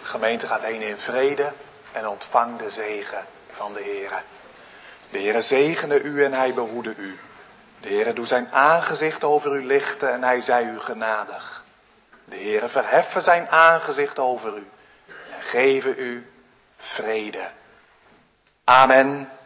gemeente gaat heen in vrede en ontvang de zegen van de Heere. De Heere zegene u en hij behoede u. De Heere doe zijn aangezicht over u lichten en hij zij u genadig. De Heere verheffen zijn aangezicht over u en geven u vrede. Amen.